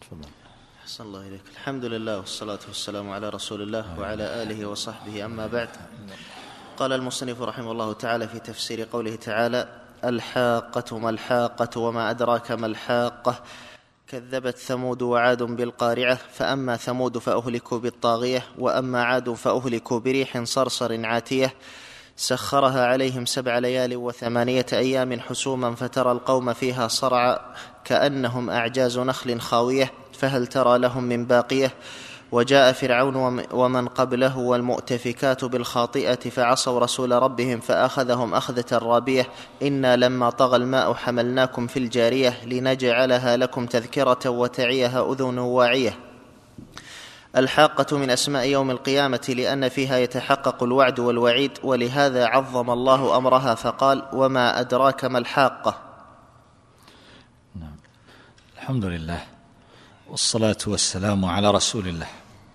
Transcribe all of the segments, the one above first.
أحسن الله إليك. الحمد لله والصلاة والسلام على رسول الله وعلى آله وصحبه، أما بعد. قال المصنف رحمه الله تعالى في تفسير قوله تعالى: الحاقة ما الحاقة وما أدراك ما الحاقة، كذبت ثمود وعاد بالقارعة، فأما ثمود فأهلكوا بالطاغية، وأما عاد فأهلكوا بريح صرصر عاتية سخرها عليهم 7 ليال و8 أيام حسوما، فترى القوم فيها صرعى كأنهم أعجاز نخل خاوية، فهل ترى لهم من باقية. وجاء فرعون ومن قبله والمؤتفكات بالخاطئة فعصوا رسول ربهم فأخذهم أخذة رابية، إنا لما طغى الماء حملناكم في الجارية لنجعلها لكم تذكرة وتعيها أذن واعية. الحاقة من أسماء يوم القيامة لأن فيها يتحقق الوعد والوعيد، ولهذا عظم الله أمرها فقال: وما أدراك ما الحاقة. نعم. الحمد لله والصلاة والسلام على رسول الله.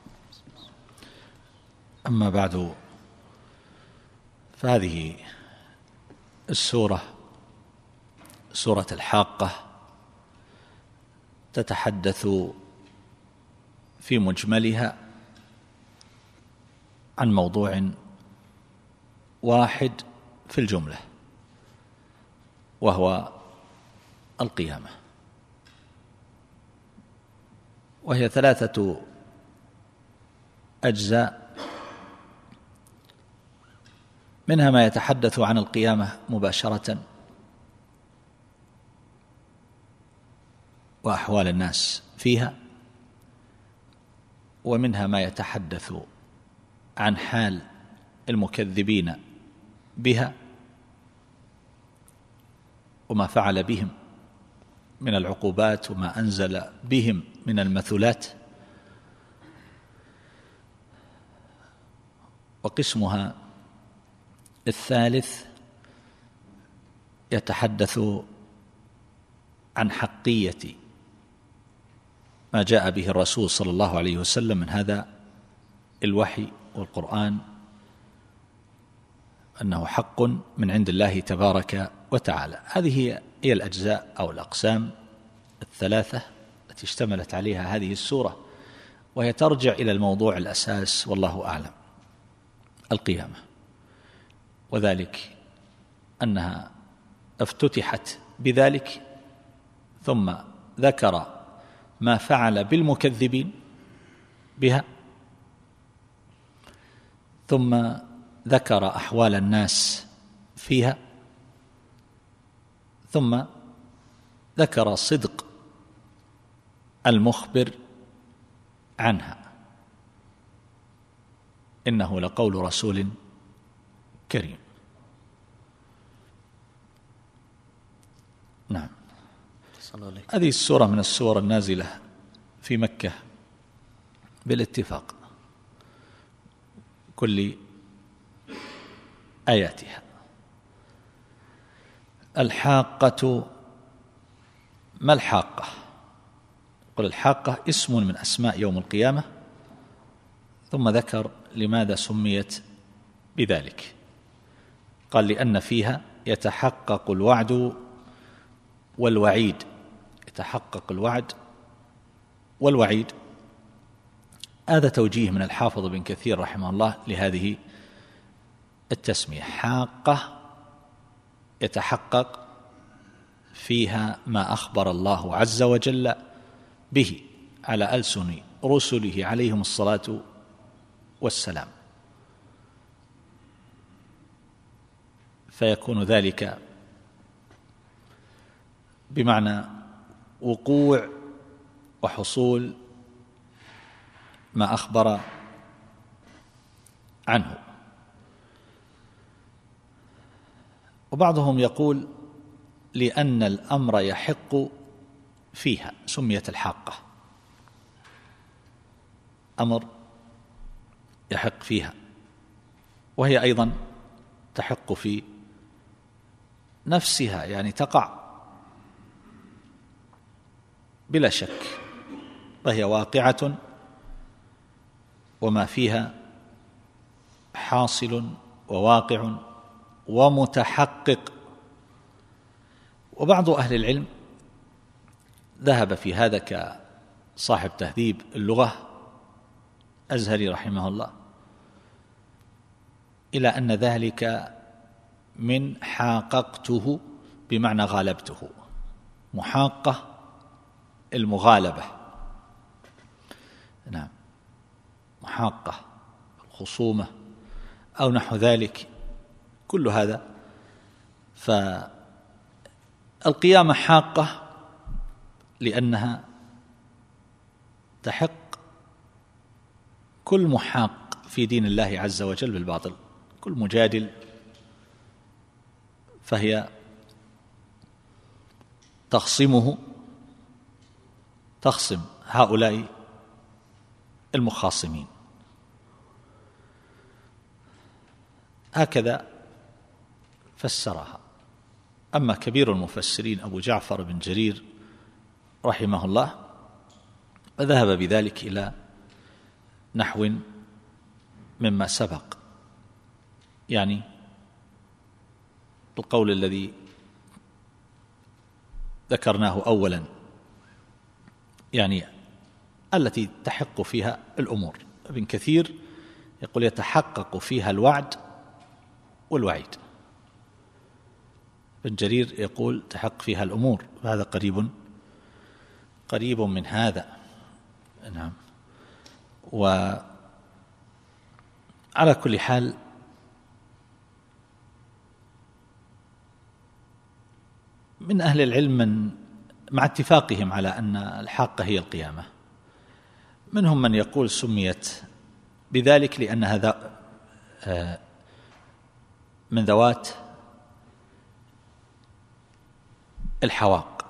أما بعد، فهذه السورة، سورة الحاقة، تتحدث في مجملها عن موضوع واحد في الجملة، وهو القيامة، وهي 3 أجزاء، منها ما يتحدث عن القيامة مباشرة وأحوال الناس فيها، ومنها ما يتحدث عن حال المكذبين بها وما فعل بهم من العقوبات وما أنزل بهم من المثلات. وقسمها الثالث يتحدث عن حقية ما جاء به الرسول صلى الله عليه وسلم من هذا الوحي والقرآن، أنه حق من عند الله تبارك وتعالى. هذه هي الأجزاء أو الأقسام 3 التي اشتملت عليها هذه السورة، وهي ترجع إلى الموضوع الأساس والله أعلم، القيامة، وذلك أنها افتتحت بذلك، ثم ذكر ما فعل بالمكذبين بها، ثم ذكر أحوال الناس فيها، ثم ذكر صدق المخبر عنها، إنه لقول رسول كريم. نعم. هذه السورة من السور النازلة في مكة بالاتفاق، كل آياتها. الحاقة ما الحاقة؟ قل الحاقة اسم من أسماء يوم القيامة، ثم ذكر لماذا سميت بذلك. قال: لأن فيها يتحقق الوعد والوعيد. يتحقق الوعد والوعيد، هذا توجيه من الحافظ بن كثير رحمه الله لهذه التسمية. حاقة يتحقق فيها ما أخبر الله عز وجل به على ألسن رسله عليهم الصلاة والسلام، فيكون ذلك بمعنى وقوع وحصول ما أخبر عنه. وبعضهم يقول: لأن الأمر يحق فيها سميت الحاقة، أمر يحق فيها، وهي أيضا تحق في نفسها، يعني تقع بلا شك، فهي واقعة وما فيها حاصل وواقع ومتحقق. وبعض أهل العلم ذهب في هذا صاحب تهذيب اللغة أزهري رحمه الله إلى أن ذلك من حاققته بمعنى غالبته، محاقة المغالبة، نعم، محاقة الخصومة أو نحو ذلك، كل هذا. فالقيامة حاقة لأنها تحق كل محاق في دين الله عز وجل بالباطل، كل مجادل، فهي تخصم هؤلاء المخاصمين. هكذا فسرها. أما كبير المفسرين أبو جعفر بن جرير رحمه الله فذهب بذلك إلى نحو مما سبق، يعني القول الذي ذكرناه أولا، يعني التي تحق فيها الأمور. ابن كثير يقول يتحقق فيها الوعد والوعيد، ابن جرير يقول تحقق فيها الأمور، وهذا قريب من هذا، نعم. وعلى كل حال من أهل العلم من مع اتفاقهم على أن الحاقة هي القيامة، منهم من يقول سميت بذلك لأنها من ذوات الحواق،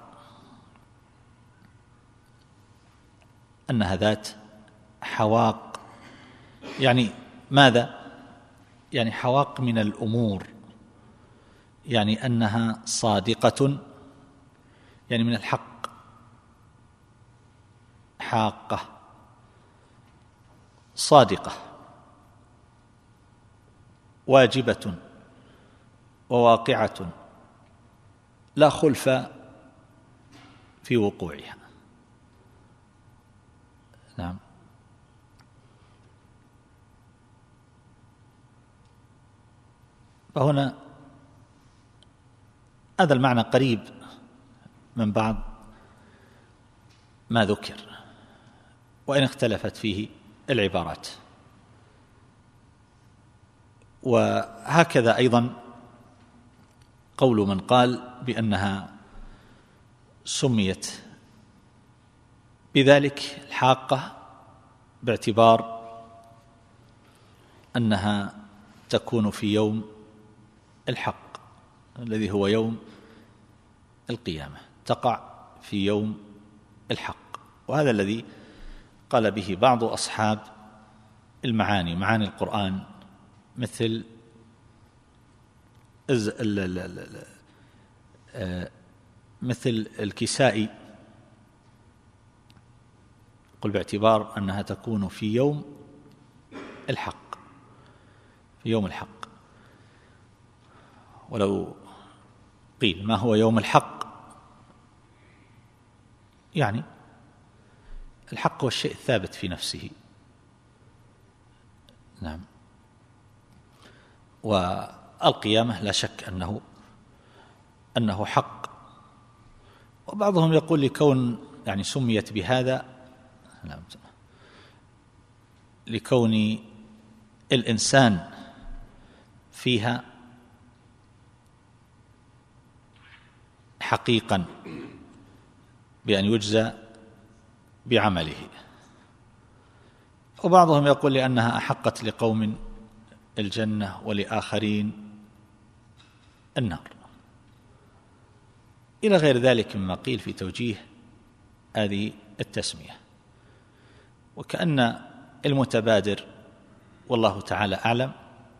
أنها ذات حواق. يعني ماذا؟ يعني حواق من الأمور، يعني أنها صادقة، يعني من الحق، حاقة صادقة واجبة وواقعة لا خلف في وقوعها، نعم. فهنا هذا المعنى قريب من بعض ما ذكر، وإن اختلفت فيه العبارات. وهكذا أيضا قول من قال بأنها سميت بذلك الحاقة باعتبار أنها تكون في يوم الحق الذي هو يوم القيامة، تقع في يوم الحق. وهذا الذي قال به بعض أصحاب معاني القرآن، مثل مثل الكسائي، قل باعتبار أنها تكون في يوم الحق، في يوم الحق. ولو قيل ما هو يوم الحق، يعني الحق هو الشيء الثابت في نفسه، نعم. والقيامة لا شك أنه حق. وبعضهم يقول لكون يعني سميت بهذا لكون الإنسان فيها حقيقا بأن يجزى بعمله. وبعضهم يقول لأنها أحقت لقوم الجنة ولآخرين النار، إلى غير ذلك مما قيل في توجيه هذه التسمية. وكأن المتبادر والله تعالى أعلم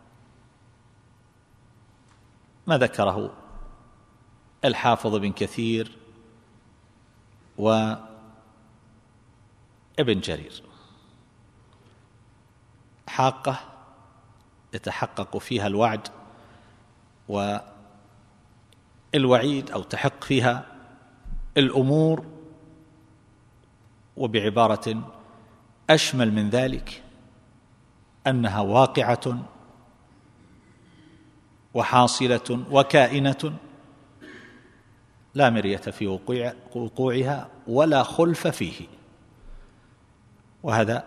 ما ذكره الحافظ بن كثير وابن جرير، حاقة يتحقق فيها الوعد والوعيد، أو تحق فيها الأمور وبعبارة أشمل من ذلك أنها واقعة وحاصلة وكائنة لا مرية في وقوعها ولا خلف فيه. وهذا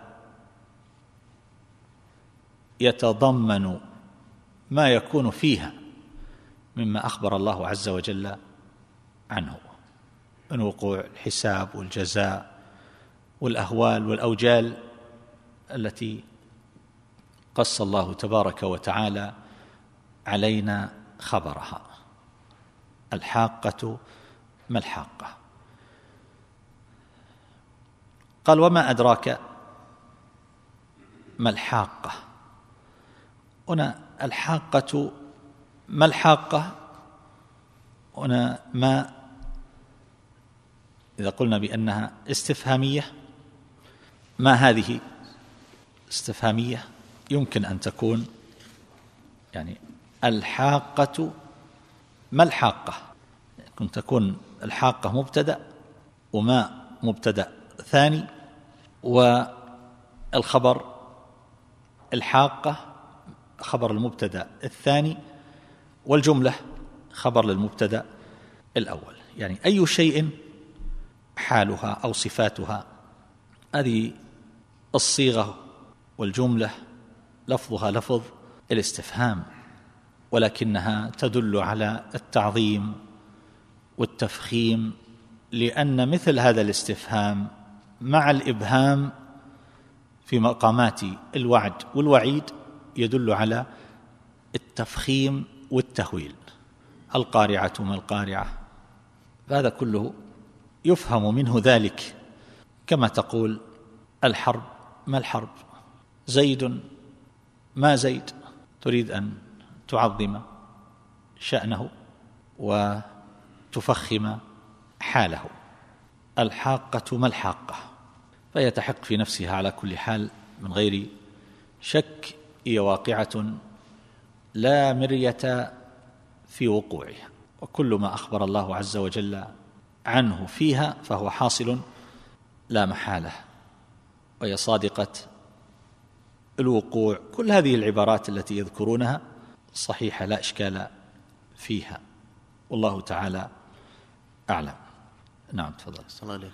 يتضمن ما يكون فيها مما أخبر الله عز وجل عنه من وقوع الحساب والجزاء والأهوال والأوجال التي قص الله تبارك وتعالى علينا خبرها. الحاقة ما الحاقة؟ قال: وما أدراك ما الحاقة. هنا الحاقة ما الحاقة؟ هنا ما إذا قلنا بأنها استفهامية، ما هذه استفهامية يمكن أن تكون يعني الحاقة ما الحاقة، يمكن تكون الحاقة مبتدأ وما مبتدأ ثاني، والخبر الحاقة خبر المبتدأ الثاني، والجملة خبر للمبتدأ الأول. يعني أي شيء حالها أو صفاتها. هذه الصيغة والجملة لفظها لفظ الاستفهام، ولكنها تدل على التعظيم والتفخيم، لأن مثل هذا الاستفهام مع الإبهام في مقامات الوعد والوعيد يدل على التفخيم والتهويل. القارعة ما القارعة، فهذا كله يفهم منه ذلك. كما تقول الحرب ما الحرب، زيد ما زيد، تريد أن تعظم شأنه وتفخم حاله. الحاقة ما الحاقة، فهي تحق في نفسها على كل حال من غير شك، هي واقعة لا مرية في وقوعها، وكل ما أخبر الله عز وجل عنه فيها فهو حاصل لا محالة، وهي صادقة الوقوع. كل هذه العبارات التي يذكرونها صحيحة لا إشكال فيها، والله تعالى أعلم. نعم تفضل. صلى الله عليه.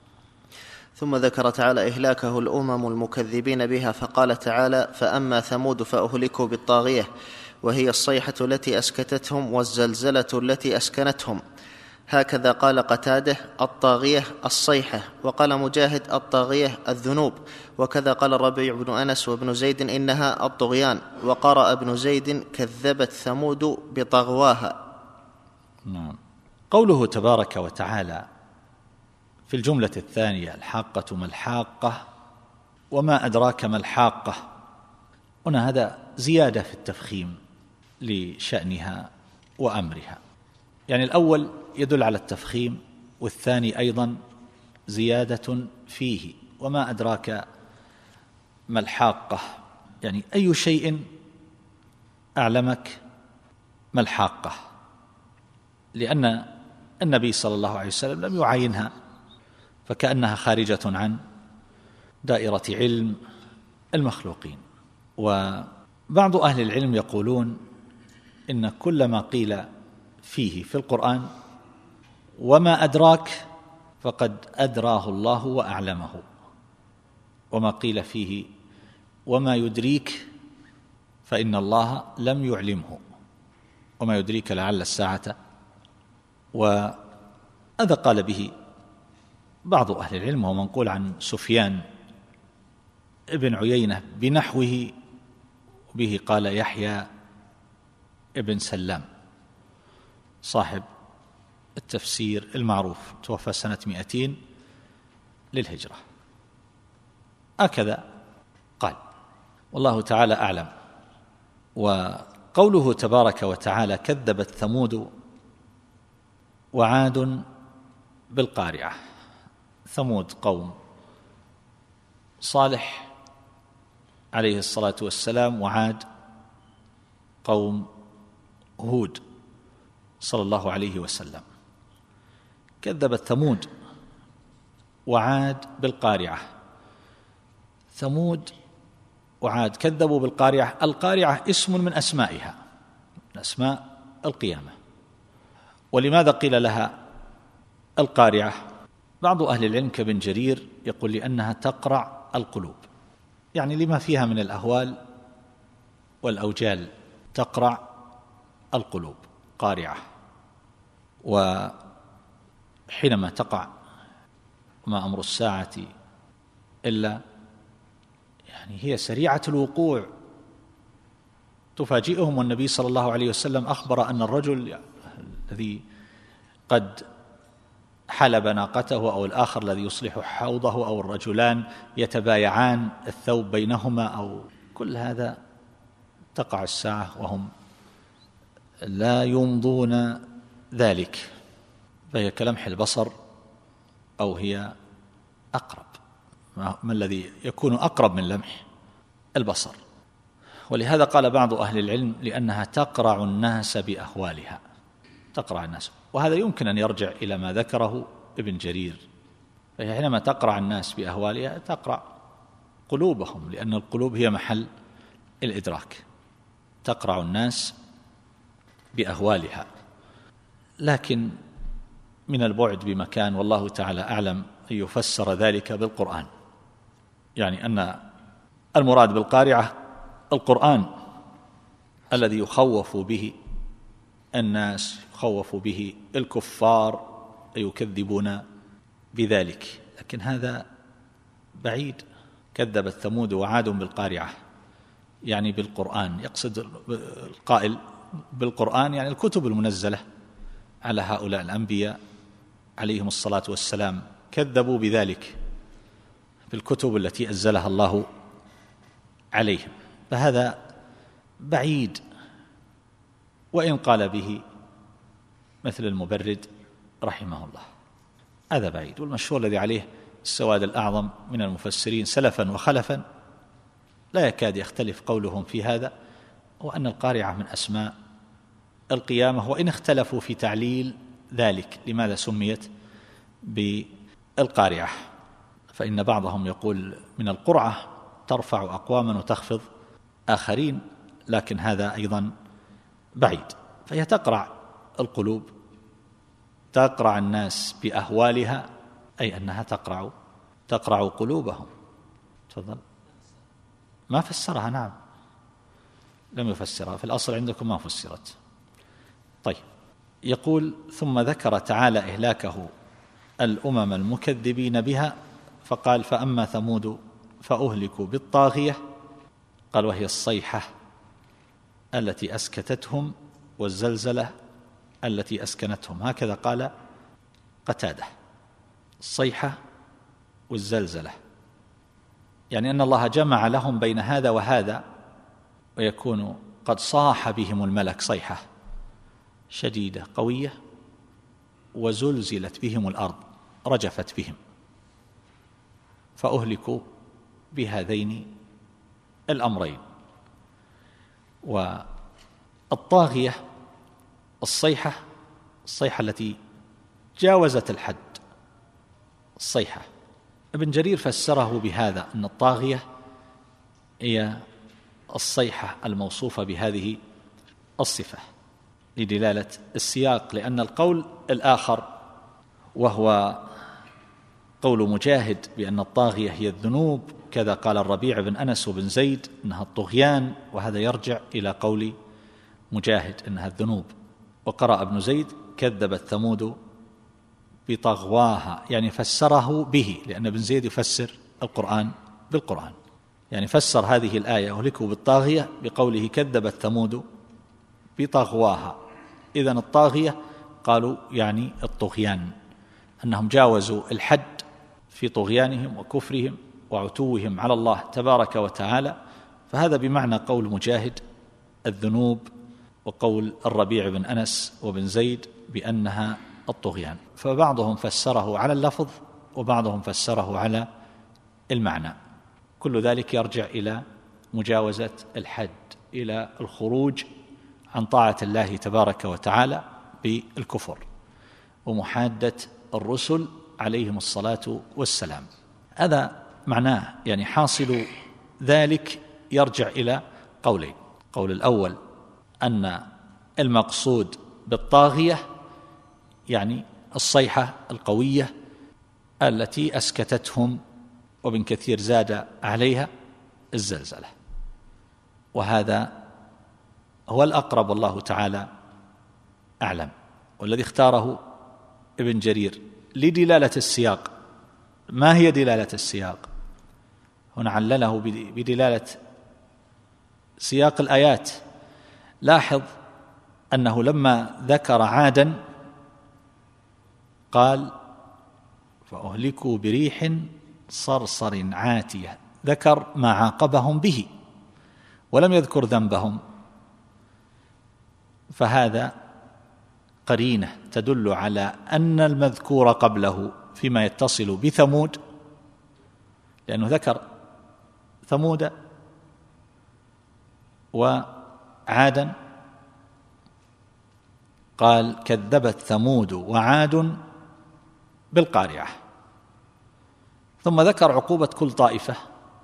ثم ذكر تعالى إهلاكه الأمم المكذبين بها، فقال تعالى: فأما ثمود فأهلكوا بالطاغية وهي الصيحة التي أسكتتهم والزلزلة التي أسكنتهم. هكذا قال قتاده: الطاغية الصيحة. وقال مجاهد: الطاغية الذنوب. وكذا قال الربيع بن أنس وابن زيد: إنها الطغيان. وقرأ ابن زيد: كذبت ثمود بطغواها. نعم. قوله تبارك وتعالى في الجملة الثانية: الحاقة ما الحاقة وما أدراك ما الحاقة، هنا هذا زيادة في التفخيم لشأنها وأمرها. يعني الأول يدل على التفخيم، والثاني أيضا زيادة فيه. وما أدراك ما الحاقة، يعني أي شيء أعلمك ما الحاقة، لأن النبي صلى الله عليه وسلم لم يعاينها، فكأنها خارجة عن دائرة علم المخلوقين. وبعض أهل العلم يقولون إن كل ما قيل فيه في القرآن وما أدراك فقد أدراه الله وأعلمه، وما قيل فيه وما يدريك فإن الله لم يعلمه، وما يدريك لعل الساعة. وهذا قال به بعض أهل العلم، وهو منقول عن سفيان ابن عيينة بنحوه، به قال يحيى ابن سلام صاحب التفسير المعروف، توفى سنة 200 للهجرة. هكذا قال، والله تعالى أعلم. وقوله تبارك وتعالى: كذبت ثمود وعاد بالقارعة. ثمود قوم صالح عليه الصلاة والسلام، وعاد قوم هود صلى الله عليه وسلم. كذبت ثمود وعاد بالقارعة. ثمود وعاد كذبوا بالقارعة. القارعة اسم من أسمائها، من أسماء القيامة. ولماذا قيل لها القارعة؟ بعض أهل العلم كابن جرير يقول لأنها تقرع القلوب، يعني لما فيها من الأهوال والأوجال، تقرع القلوب قارعة. وحينما تقع ما أمر الساعة إلا يعني هي سريعة الوقوع تفاجئهم. والنبي صلى الله عليه وسلم أخبر أن الرجل الذي قد حلب ناقته أو الآخر الذي يصلح حوضه أو الرجلان يتبايعان الثوب بينهما أو كل هذا تقع الساعة وهم لا يمضون ذلك، فهي كلمح البصر أو هي أقرب. ما الذي يكون أقرب من لمح البصر؟ ولهذا قال بعض أهل العلم لأنها تقرع الناس بأهوالها، تقرع الناس. وهذا يمكن أن يرجع إلى ما ذكره ابن جرير، فهي حينما تقرع الناس بأهوالها تقرع قلوبهم، لأن القلوب هي محل الإدراك. تقرع الناس بأهوالها. لكن من البعد بمكان، والله تعالى أعلم، أن يفسر ذلك بالقرآن، يعني أن المراد بالقارعة القرآن الذي يخوف به الناس، يخوف به الكفار يكذبون بذلك. لكن هذا بعيد. كذبت ثمود وعاد بالقارعة يعني بالقرآن، يقصد القائل بالقرآن يعني الكتب المنزلة على هؤلاء الأنبياء عليهم الصلاة والسلام، كذبوا بذلك بالكتب التي أنزلها الله عليهم، فهذا بعيد. وإن قال به مثل المبرد رحمه الله هذا بعيد. والمشهور الذي عليه السواد الأعظم من المفسرين سلفا وخلفا لا يكاد يختلف قولهم في هذا، وأن القارعة من أسماء القيامة، وإن اختلفوا في تعليل ذلك لماذا سميت بالقارعة. فإن بعضهم يقول من القرعة ترفع أقواما وتخفض آخرين، لكن هذا أيضا بعيد. فهي تقرع القلوب، تقرع الناس بأهوالها، أي أنها تقرع قلوبهم. تفضل. ما فسرها، نعم لم يفسرها، في الأصل عندكم ما فسرت. طيب، يقول ثم ذكر تعالى إهلاكه الأمم المكذبين بها، فقال فأما ثمود فأهلكوا بالطاغية، قال وهي الصيحة التي أسكتتهم والزلزلة التي أسكنتهم، هكذا قال قتادة، الصيحة والزلزلة، يعني أن الله جمع لهم بين هذا وهذا، ويكون قد صاح بهم الملك صيحة شديدة قوية، وزلزلت بهم الأرض رجفت بهم، فأهلكوا بهذين الأمرين. والطاغية الصيحة التي جاوزت الحد، الصيحة. ابن جرير فسره بهذا أن الطاغية هي الصيحة الموصوفة بهذه الصفة لدلالة السياق، لأن القول الآخر وهو قول مجاهد بأن الطاغية هي الذنوب، كذا قال الربيع بن أنس وبن زيد أنها الطغيان، وهذا يرجع إلى قول مجاهد أنها الذنوب. وقرأ ابن زيد كذبت ثمود بطغواها، يعني فسره به، لأن ابن زيد يفسر القرآن بالقرآن، يعني فسر هذه الآية أهلكوا بالطاغية بقوله كذبت ثمود بطغواها. إذن الطاغية قالوا يعني الطغيان، أنهم جاوزوا الحد في طغيانهم وكفرهم وعتوهم على الله تبارك وتعالى، فهذا بمعنى قول مجاهد الذنوب، وقول الربيع بن أنس وبن زيد بأنها الطغيان. فبعضهم فسره على اللفظ وبعضهم فسره على المعنى. كل ذلك يرجع إلى مجاوزة الحد، إلى الخروج عن طاعة الله تبارك وتعالى بالكفر، ومحادة الرسل عليهم الصلاة والسلام. هذا معناه، يعني حاصل ذلك يرجع إلى قولين. قول الأول أن المقصود بالطاغية يعني الصيحة القوية التي أسكتتهم، وابن كثير زاد عليها الزلزلة، وهذا هو الأقرب والله تعالى أعلم، والذي اختاره ابن جرير لدلالة السياق. ما هي دلالة السياق؟ هنا علله بدلالة سياق الآيات. لاحظ أنه لما ذكر عادا قال فأهلكوا بريح صرصر عاتية، ذكر ما عاقبهم به ولم يذكر ذنبهم، فهذا قرينة تدل على أن المذكور قبله فيما يتصل بثمود، لأنه ذكر ثمود وعادا، قال كذبت ثمود وعاد بالقارعة، ثم ذكر عقوبة كل طائفة،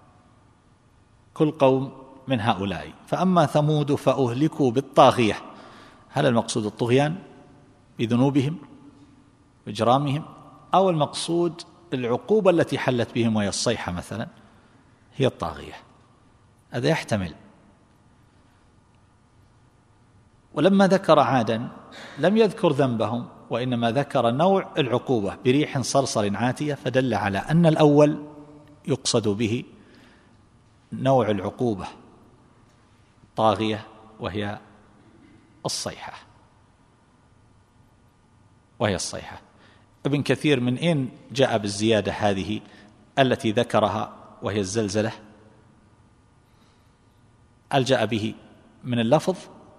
كل قوم من هؤلاء. فأما ثمود فأهلكوا بالطاغية، هل المقصود الطغيان بذنوبهم وإجرامهم، أو المقصود العقوبة التي حلت بهم وهي الصيحة مثلا هي الطاغية؟ هذا يحتمل. ولما ذكر عادا لم يذكر ذنبهم، وإنما ذكر نوع العقوبة بريح صرصر عاتية، فدل على أن الأول يقصد به نوع العقوبة طاغية وهي الصيحة. ابن كثير من أين جاء بالزيادة هذه التي ذكرها وهي الزلزلة؟ هل جاء به من اللفظ؟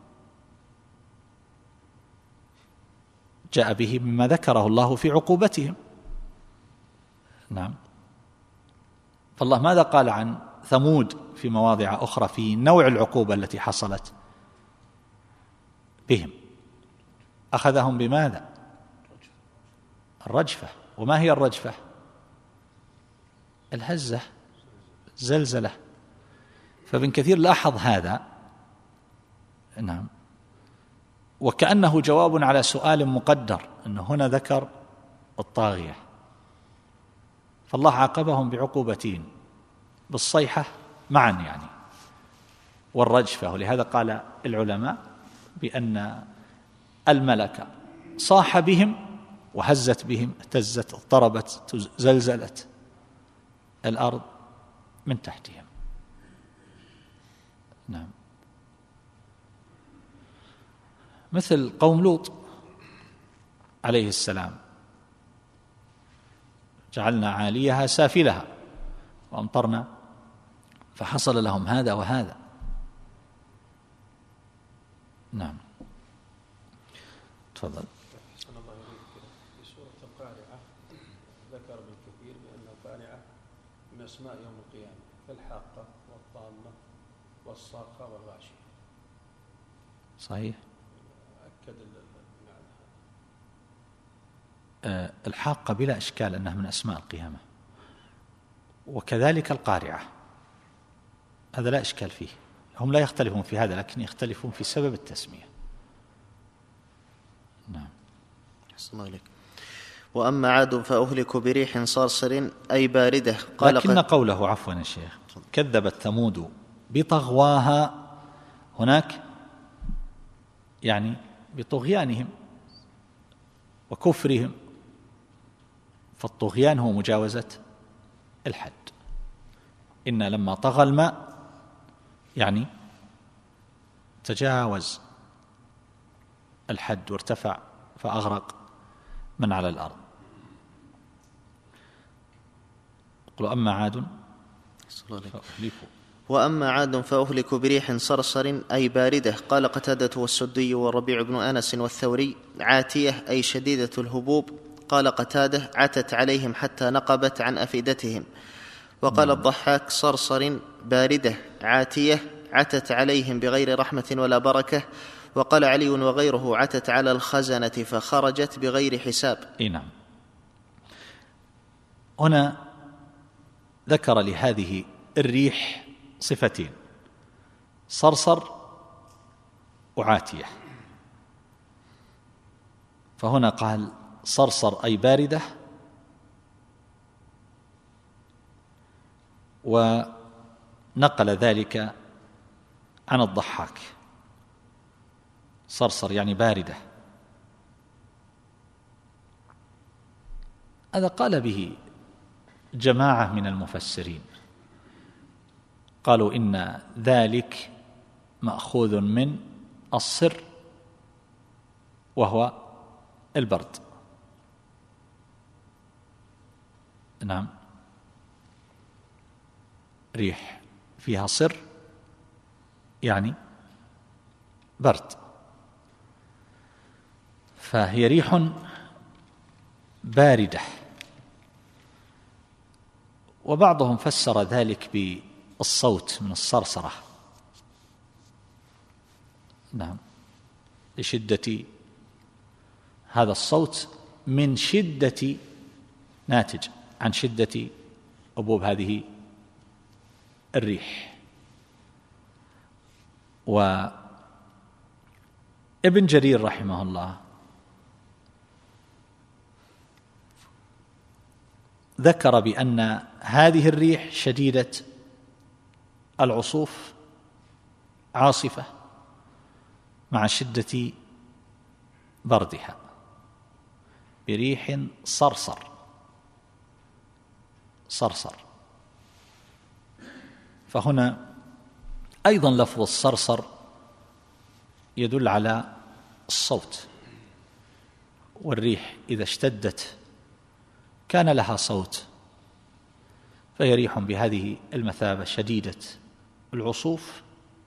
جاء به مما ذكره الله في عقوبتهم. نعم. فالله ماذا قال عن ثمود في مواضع أخرى في نوع العقوبة التي حصلت بهم؟ أخذهم بماذا؟ الرجفة. وما هي الرجفة؟ الهزة، زلزلة. فابن كثير لاحظ هذا. نعم. وكأنه جواب على سؤال مقدر، أنه هنا ذكر الطاغية، فالله عاقبهم بعقوبتين، بالصيحة معا يعني والرجفة. ولهذا قال العلماء بأن الملك صاح بهم وهزت بهم، اهتزت، اضطربت، زلزلت الأرض من تحتهم. نعم. مثل قوم لوط عليه السلام، جعلنا عاليها سافلها وأمطرنا، فحصل لهم هذا وهذا. نعم. تفضل. أحسن الله إليك. في سورة القارعة ذكر ابن كثير بأن القارعة من أسماء يوم القيامة، فالحاقة والطامة والصاخة والغاشية. صحيح. أكد الحاقة بلا إشكال أنها من أسماء القيامة، وكذلك القارعة، هذا لا إشكال فيه. هم لا يختلفون في هذا، لكن يختلفون في سبب التسمية. نعم. أحسن الله إليك. وأما عاد فأهلكوا بريح صرصر أي باردة، قال لكن قوله، عفوا يا شيخ، كذبت ثمود بطغواها، هناك يعني بطغيانهم وكفرهم، فالطغيان هو مجاوزة الحد. إن لما طغى الماء يعني تجاوز الحد وارتفع فأغرق من على الأرض. قلوا أما عاد فأهلكوا. وأما عاد فأهلكوا بريح صرصر أي باردة، قال قتادة والسدي والربيع بن أنس والثوري عاتية أي شديدة الهبوب، قال قتادة عتت عليهم حتى نقبت عن أفئدتهم، وقال الضحاك صرصر باردة عاتية عتت عليهم بغير رحمة ولا بركة، وقال علي وغيره عتت على الخزنة فخرجت بغير حساب. نعم. هنا ذكر لهذه الريح صفتين: صرصر وعاتية. فهنا قال صرصر أي باردة، ونقل ذلك عن الضحاك. صرصر يعني باردة. هذا قال به جماعة من المفسرين، قالوا إن ذلك مأخوذ من الصر وهو البرد. نعم، ريح فيها صر يعني برد، فهي ريح باردة. وبعضهم فسر ذلك بالصوت من الصرصرة، نعم، لشدة هذا الصوت من شدة ناتج عن شدة هبوب هذه الريح. وابن جرير رحمه الله ذكر بأن هذه الريح شديدة العصوف عاصفة مع شدة بردها بريح صرصر. فهنا أيضا لفظ الصرصر يدل على الصوت، والريح إذا اشتدت كان لها صوت، فهي ريح بهذه المثابة شديدة العصوف،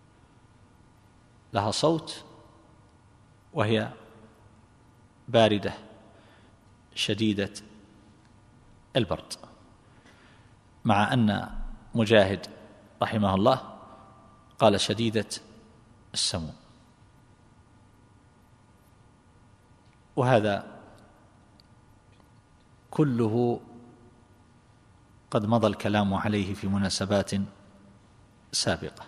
لها صوت، وهي باردة شديدة البرد. مع أن مجاهد رحمه الله قال شديدة السموم. وهذا كله قد مضى الكلام عليه في مناسبات سابقة.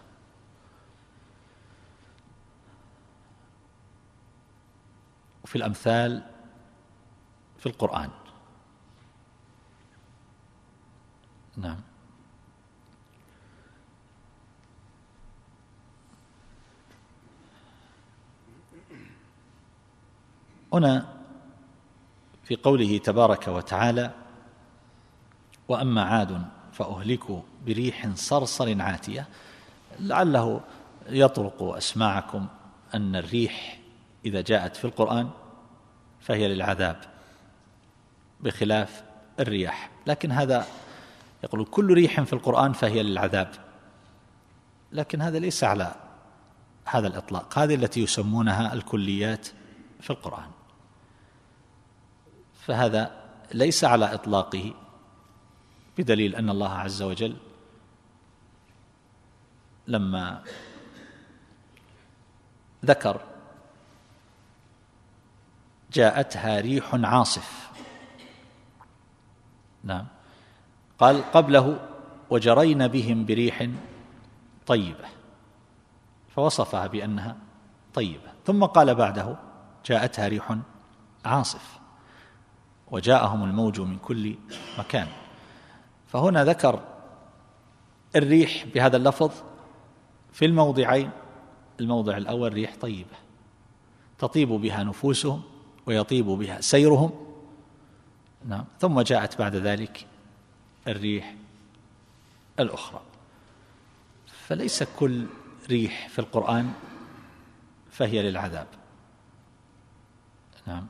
وفي الأمثال في القرآن. نعم. هنا في قوله تبارك وتعالى: وأما عاد فأهلكوا بريح صرصر عاتية، لعله يطرق أسماعكم أن الريح إذا جاءت في القرآن فهي للعذاب بخلاف الرياح، لكن هذا يقول كل ريح في القرآن فهي للعذاب، لكن هذا ليس على هذا الإطلاق. هذه التي يسمونها الكليات في القرآن، فهذا ليس على إطلاقه، بدليل أن الله عز وجل لما ذكر جاءتها ريح عاصف، نعم، قال قبله وجرين بهم بريح طيبة، فوصفها بأنها طيبة، ثم قال بعده جاءتها ريح عاصف وجاءهم الموج من كل مكان. فهنا ذكر الريح بهذا اللفظ في الموضعين. الموضع الأول ريح طيبة تطيب بها نفوسهم ويطيب بها سيرهم، نعم، ثم جاءت بعد ذلك الريح الأخرى. فليس كل ريح في القرآن فهي للعذاب، نعم.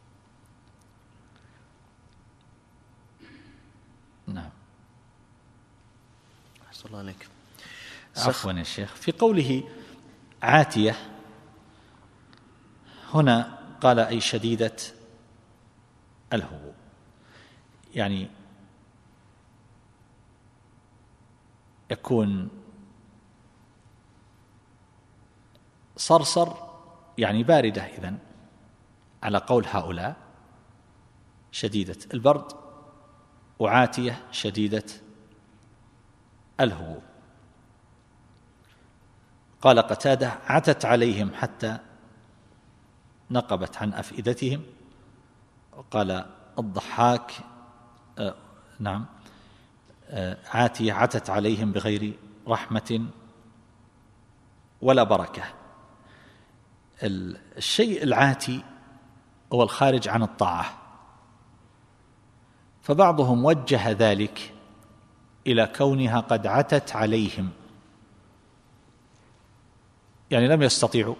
نعم. أحسن الله عليك. عفوا يا شيخ، في قوله عاتية هنا قال أي شديدة الهبوب، يعني يكون صرصر يعني باردة، إذن على قول هؤلاء شديدة البرد، وعاتية شديدة الهبوب. قال قتادة: عتت عليهم حتى نقبت عن أفئدتهم. وقال الضحاك: نعم، عاتية عتت عليهم بغير رحمة ولا بركة. الشيء العاتي هو الخارج عن الطاعة، فبعضهم وجه ذلك إلى كونها قد عتت عليهم، يعني لم يستطيعوا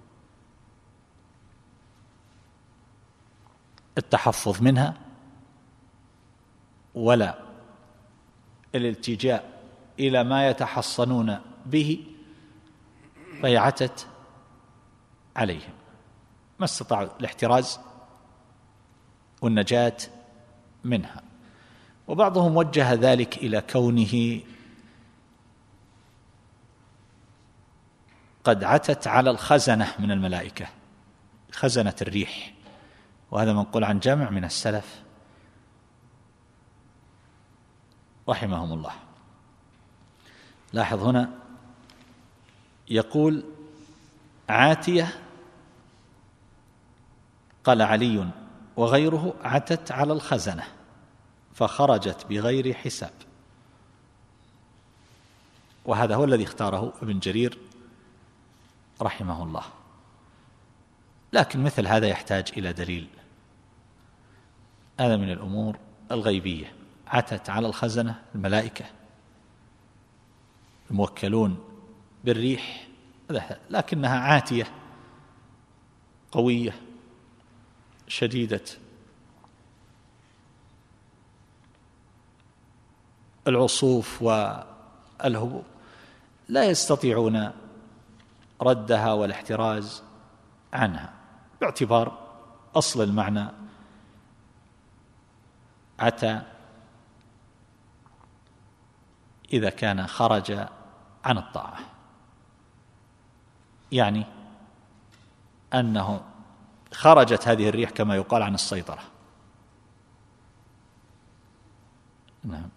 التحفظ منها ولا الالتجاء إلى ما يتحصنون به، فهي عتت عليهم، ما استطاعوا الاحتراز والنجاة منها. وبعضهم وجه ذلك إلى كونه قد عتت على الخزنة من الملائكة، خزنة الريح، وهذا منقول عن جمع من السلف رحمهم الله. لاحظ هنا يقول عاتية، قال علي وغيره: عتت على الخزنة فخرجت بغير حساب. وهذا هو الذي اختاره ابن جرير رحمه الله، لكن مثل هذا يحتاج إلى دليل. هذا من الأمور الغيبية. عتت على الخزنة الملائكة الموكلون بالريح، لكنها عاتية قوية شديدة العصوف والهبوب، لا يستطيعون ردها والاحتراز عنها، باعتبار أصل المعنى عتى إذا كان خرج عن الطاعة، يعني أنه خرجت هذه الريح كما يقال عن السيطرة. نعم.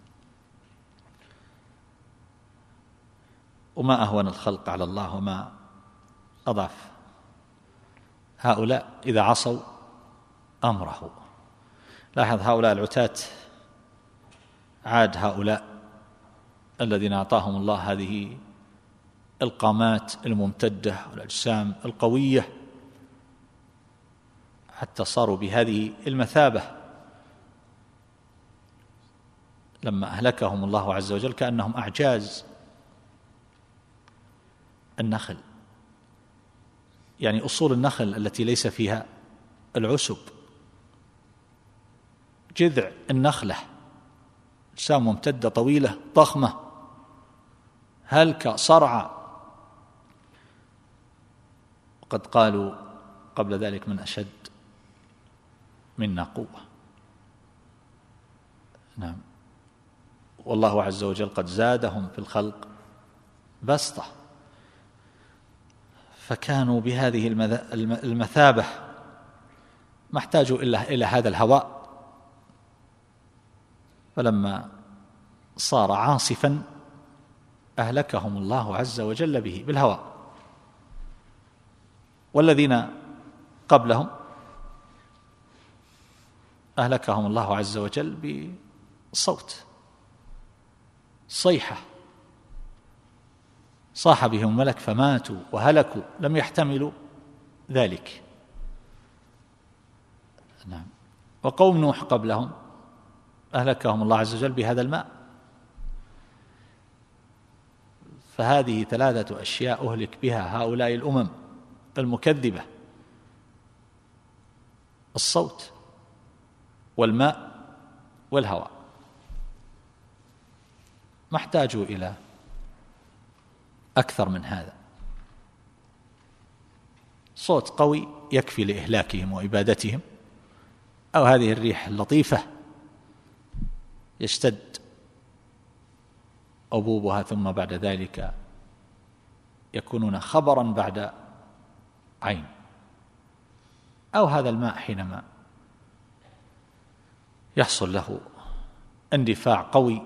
وما أهون الخلق على الله وما أضعف هؤلاء إذا عصوا أمره. لاحظ هؤلاء العتاة عاد هؤلاء الذين أعطاهم الله هذه القامات الممتدة والأجسام القوية حتى صاروا بهذه المثابة، لما أهلكهم الله عز وجل كأنهم أعجاز النخل، يعني أصول النخل التي ليس فيها العسب، جذع النخلة أجسام ممتدة طويلة ضخمة هلك صرعى. وقد قالوا قبل ذلك: من أشد منا قوة. نعم. والله عز وجل قد زادهم في الخلق بسطة، فكانوا بهذه المثابة ما احتاجوا إلى هذا الهواء، فلما صار عاصفا أهلكهم الله عز وجل به بالهواء. والذين قبلهم أهلكهم الله عز وجل بصوت صيحة، صاح بهم ملك فماتوا وهلكوا، لم يحتملوا ذلك. نعم. وقوم نوح قبلهم أهلكهم الله عز وجل بهذا الماء. فهذه ثلاثة أشياء أهلك بها هؤلاء الأمم المكذبة: الصوت والماء والهواء. ما احتاجوا إلى أكثر من هذا. صوت قوي يكفي لإهلاكهم وإبادتهم، أو هذه الريح اللطيفة يشتد أبوبها ثم بعد ذلك يكونون خبرا بعد عين، أو هذا الماء حينما يحصل له اندفاع قوي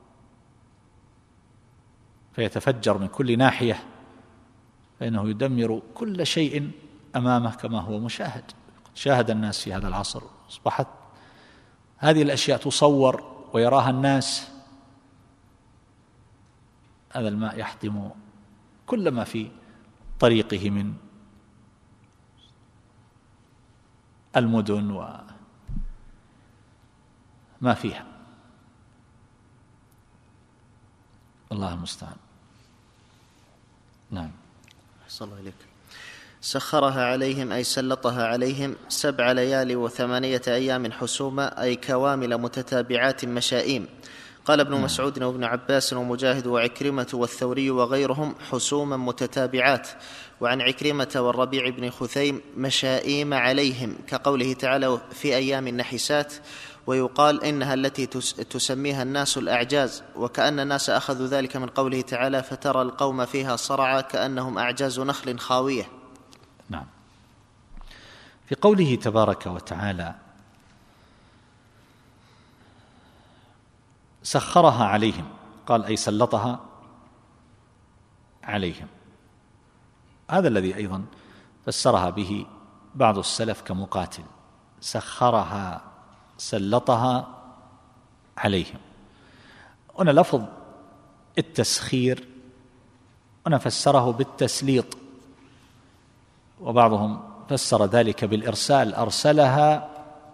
فيتفجر من كل ناحية، فإنه يدمر كل شيء أمامه كما هو مشاهد. شاهد الناس في هذا العصر، أصبحت هذه الأشياء تصور ويراها الناس. هذا الماء يحطم كل ما في طريقه من المدن وما فيها. الله المستعان. نعم. أحسن الله إليك. سخرها عليهم أي سلطها عليهم 7 ليال و8 أيام حسوما، أي كوامل متتابعات مشائيم. قال ابن مسعود وابن عباس ومجاهد وعكرمة والثوري وغيرهم حسوما متتابعات. وعن عكرمة والربيع بن خثيم مشائيم عليهم، كقوله تعالى في أيام نحسات. ويقال إنها التي تسميها الناس الأعجاز، وكأن الناس أخذوا ذلك من قوله تعالى فترى القوم فيها صرعى كأنهم أعجاز نخل خاوية. نعم. في قوله تبارك وتعالى سخرها عليهم، قال أي سلطها عليهم. هذا الذي أيضا فسرها به بعض السلف كمقاتل، سخرها سلطها عليهم. هنا لفظ التسخير هنا فسره بالتسليط، وبعضهم فسر ذلك بالإرسال، أرسلها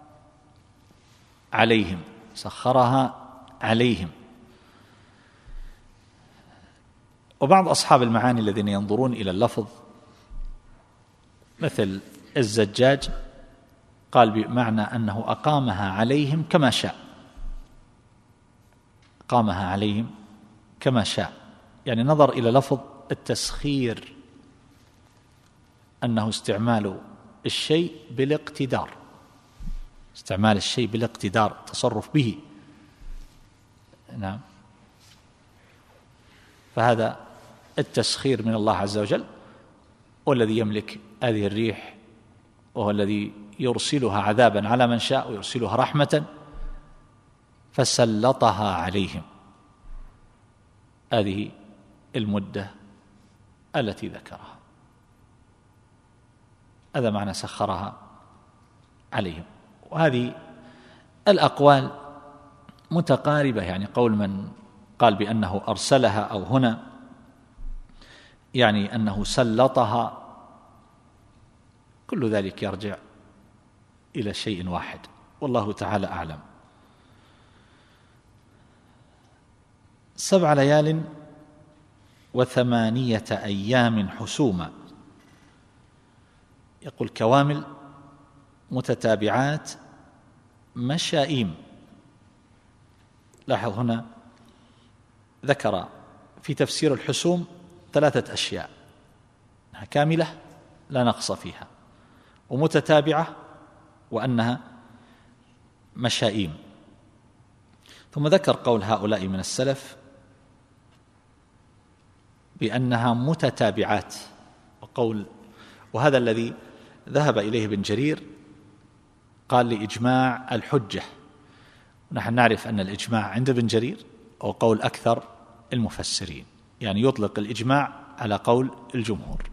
عليهم، سخرها عليهم. وبعض أصحاب المعاني الذين ينظرون إلى اللفظ مثل الزجاج قال بمعنى أنه أقامها عليهم كما شاء، أقامها عليهم كما شاء، يعني نظر إلى لفظ التسخير أنه استعمال الشيء بالاقتدار، استعمال الشيء بالاقتدار، تصرف به. نعم. فهذا التسخير من الله عز وجل، والذي يملك هذه الريح، وهو الذي يرسلها عذابا على من شاء ويرسلها رحمة، فسلطها عليهم. هذه المدة التي ذكرها، هذا معنى سخرها عليهم. وهذه الأقوال متقاربة، يعني قول من قال بأنه أرسلها أو هنا يعني أنه سلطها، كل ذلك يرجع إلى شيء واحد، والله تعالى أعلم. 7 ليال و8 أيام حسوما، يقول كوامل متتابعات مشائيم. لاحظ هنا ذكر في تفسير الحسوم 3 أشياء: أنها كاملة لا نقص فيها، ومتتابعة، وأنها مشائيم. ثم ذكر قول هؤلاء من السلف بأنها متتابعات، وهذا الذي ذهب إليه ابن جرير، قال لإجماع الحجة. ونحن نعرف أن الإجماع عند ابن جرير هو قول أكثر المفسرين، يعني يطلق الإجماع على قول الجمهور،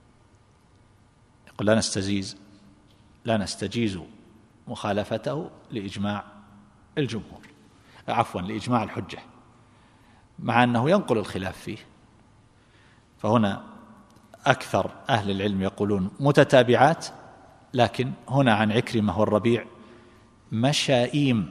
يقول لا نستجيز مخالفته لإجماع الجمهور، لإجماع الحجة، مع أنه ينقل الخلاف فيه. فهنا أكثر أهل العلم يقولون متتابعات، لكن هنا عن عكرمة والربيع مشائيم،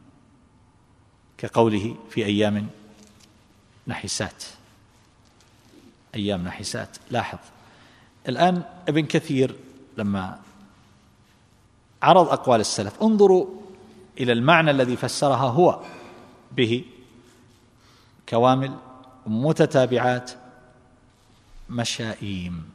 كقوله في أيام نحسات، أيام نحسات. لاحظ الآن ابن كثير لما عرض أقوال السلف، انظروا إلى المعنى الذي فسرها هو به: كوامل متتابعات مشائيم.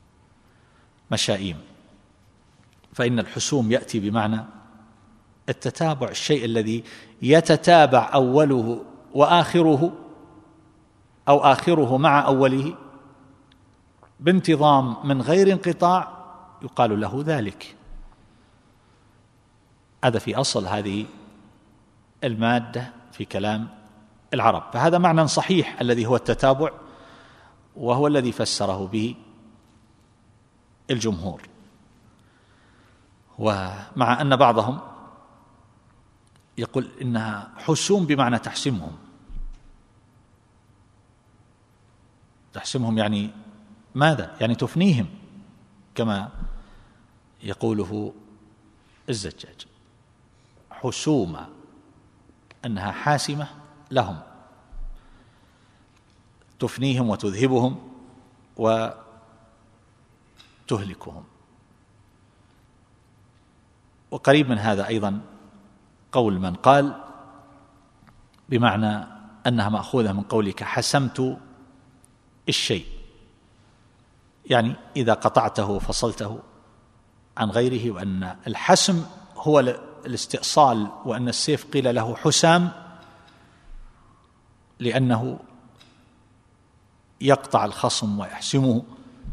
فإن الحسوم يأتي بمعنى التتابع، الشيء الذي يتتابع أوله وآخره، أو آخره مع أوله بانتظام من غير انقطاع، يقال له ذلك. هذا في أصل هذه المادة في في كلام العرب. فهذا معنى صحيح الذي هو التتابع، وهو الذي فسره به الجمهور. ومع أن بعضهم يقول إنها حسوم بمعنى تحسمهم يعني ماذا؟ يعني تفنيهم كما يقوله الزجاج، حسومة أنها حاسمة لهم، تفنيهم وتذهبهم وتهلكهم. وقريب من هذا أيضا قول من قال بمعنى أنها مأخوذة من قولك حسمت الشيء، يعني إذا قطعته وفصلته عن غيره، وأن الحسم هو الاستئصال، وأن السيف قيل له حسام لأنه يقطع الخصم ويحسمه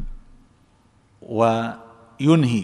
وينهي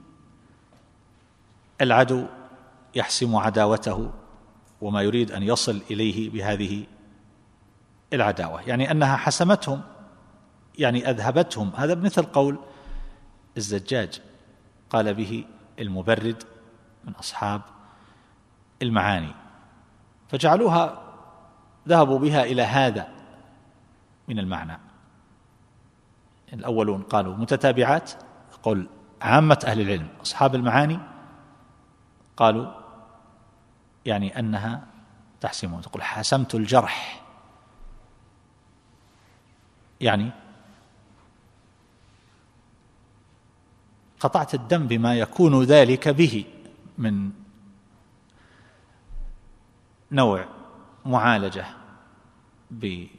العدو، يحسم عداوته وما يريد أن يصل إليه بهذه العداوة، يعني أنها حسمتهم، يعني أذهبتهم. هذا مثل قول الزجاج قال به المبرد من أصحاب المعاني، فجعلوها ذهبوا بها إلى هذا من المعنى. الأولون قالوا متتابعات، قول عامة أهل العلم. أصحاب المعاني قالوا يعني أنها تحسمون، تقول حسمت الجرح، يعني قطعت الدم بما يكون ذلك به من نوع معالجة بشيء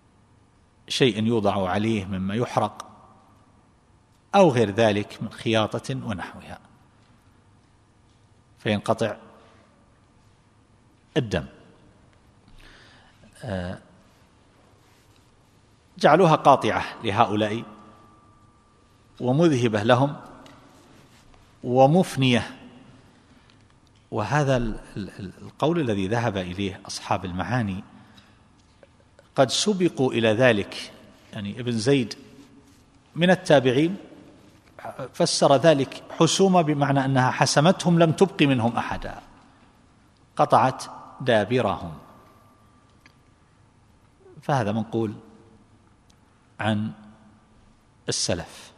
يوضع عليه مما يحرق أو غير ذلك من خياطة ونحوها، فينقطع الدم. جعلوها قاطعة لهؤلاء ومذهبة لهم ومفنية. وهذا القول الذي ذهب إليه أصحاب المعاني قد سبقوا إلى ذلك، يعني ابن زيد من التابعين فسر ذلك حسومة بمعنى أنها حسمتهم لم تبق منهم أحدا، قطعت دابرهم. فهذا منقول عن السلف،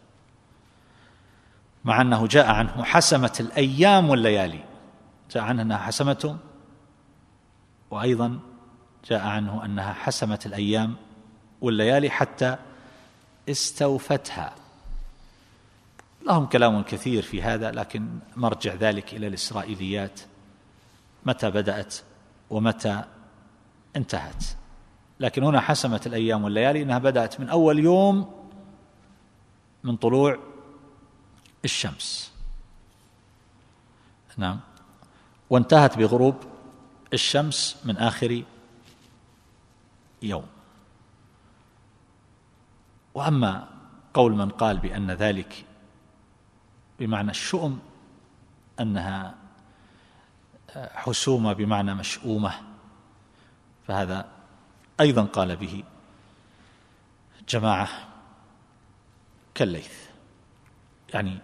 مع أنه جاء عنه حسمت الأيام والليالي، جاء عنه أنها حسمتهم، وأيضا جاء عنه أنها حسمت الأيام والليالي حتى استوفتها. لهم كلام كثير في هذا، لكن مرجع ذلك إلى الإسرائيليات، متى بدأت ومتى انتهت. لكن هنا حسمت الأيام والليالي أنها بدأت من أول يوم من طلوع الشمس، نعم، وانتهت بغروب الشمس من آخر يوم. وأما قول من قال بأن ذلك بمعنى الشؤم، أنها حسومة بمعنى مشؤومة، فهذا أيضا قال به جماعة كالليث، يعني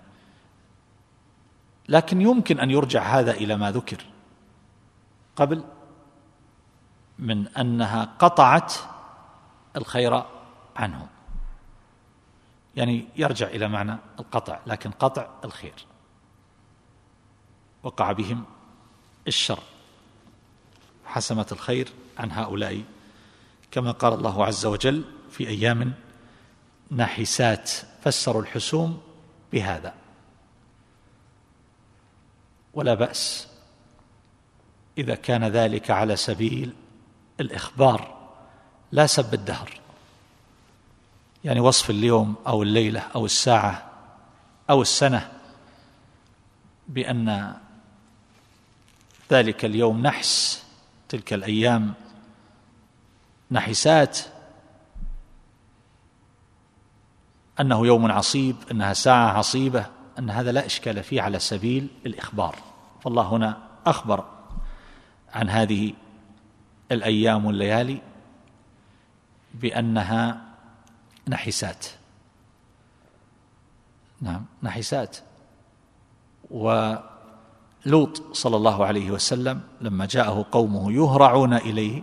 لكن يمكن أن يرجع هذا إلى ما ذكر قبل من أنها قطعت الخير عنهم، يعني يرجع إلى معنى القطع، لكن قطع الخير، وقع بهم الشر، حسمت الخير عن هؤلاء، كما قال الله عز وجل في أيام ناحسات، فسروا الحسوم بهذا. ولا بأس إذا كان ذلك على سبيل الإخبار لا سب الدهر، يعني وصف اليوم أو الليلة أو الساعة أو السنة بأن ذلك اليوم نحس، تلك الأيام نحسات، أنه يوم عصيب، أنها ساعة عصيبة، أن هذا لا إشكال فيه على سبيل الإخبار. فالله هنا أخبر عن هذه الأيام والليالي بأنها نحسات. نعم، نحسات. ولوط صلى الله عليه وسلم لما جاءه قومه يهرعون إليه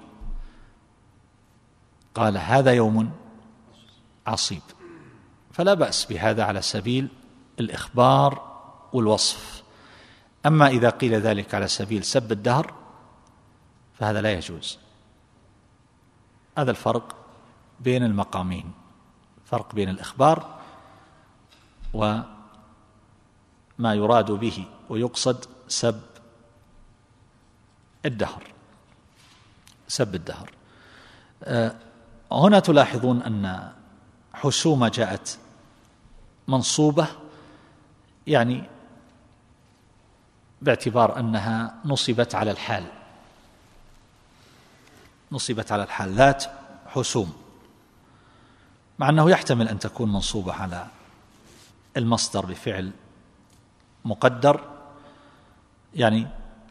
قال هذا يوم عصيب، فلا بأس بهذا على سبيل الإخبار والوصف. أما إذا قيل ذلك على سبيل سب الدهر فهذا لا يجوز. هذا الفرق بين المقامين، فرق بين الإخبار وما يراد به ويقصد سب الدهر. سب الدهر. هنا تلاحظون أن حسومة جاءت منصوبة، يعني باعتبار أنها نصبت على الحال، نصبت على الحال ذات حسوم، مع أنه يحتمل أن تكون منصوبة على المصدر بفعل مقدر، يعني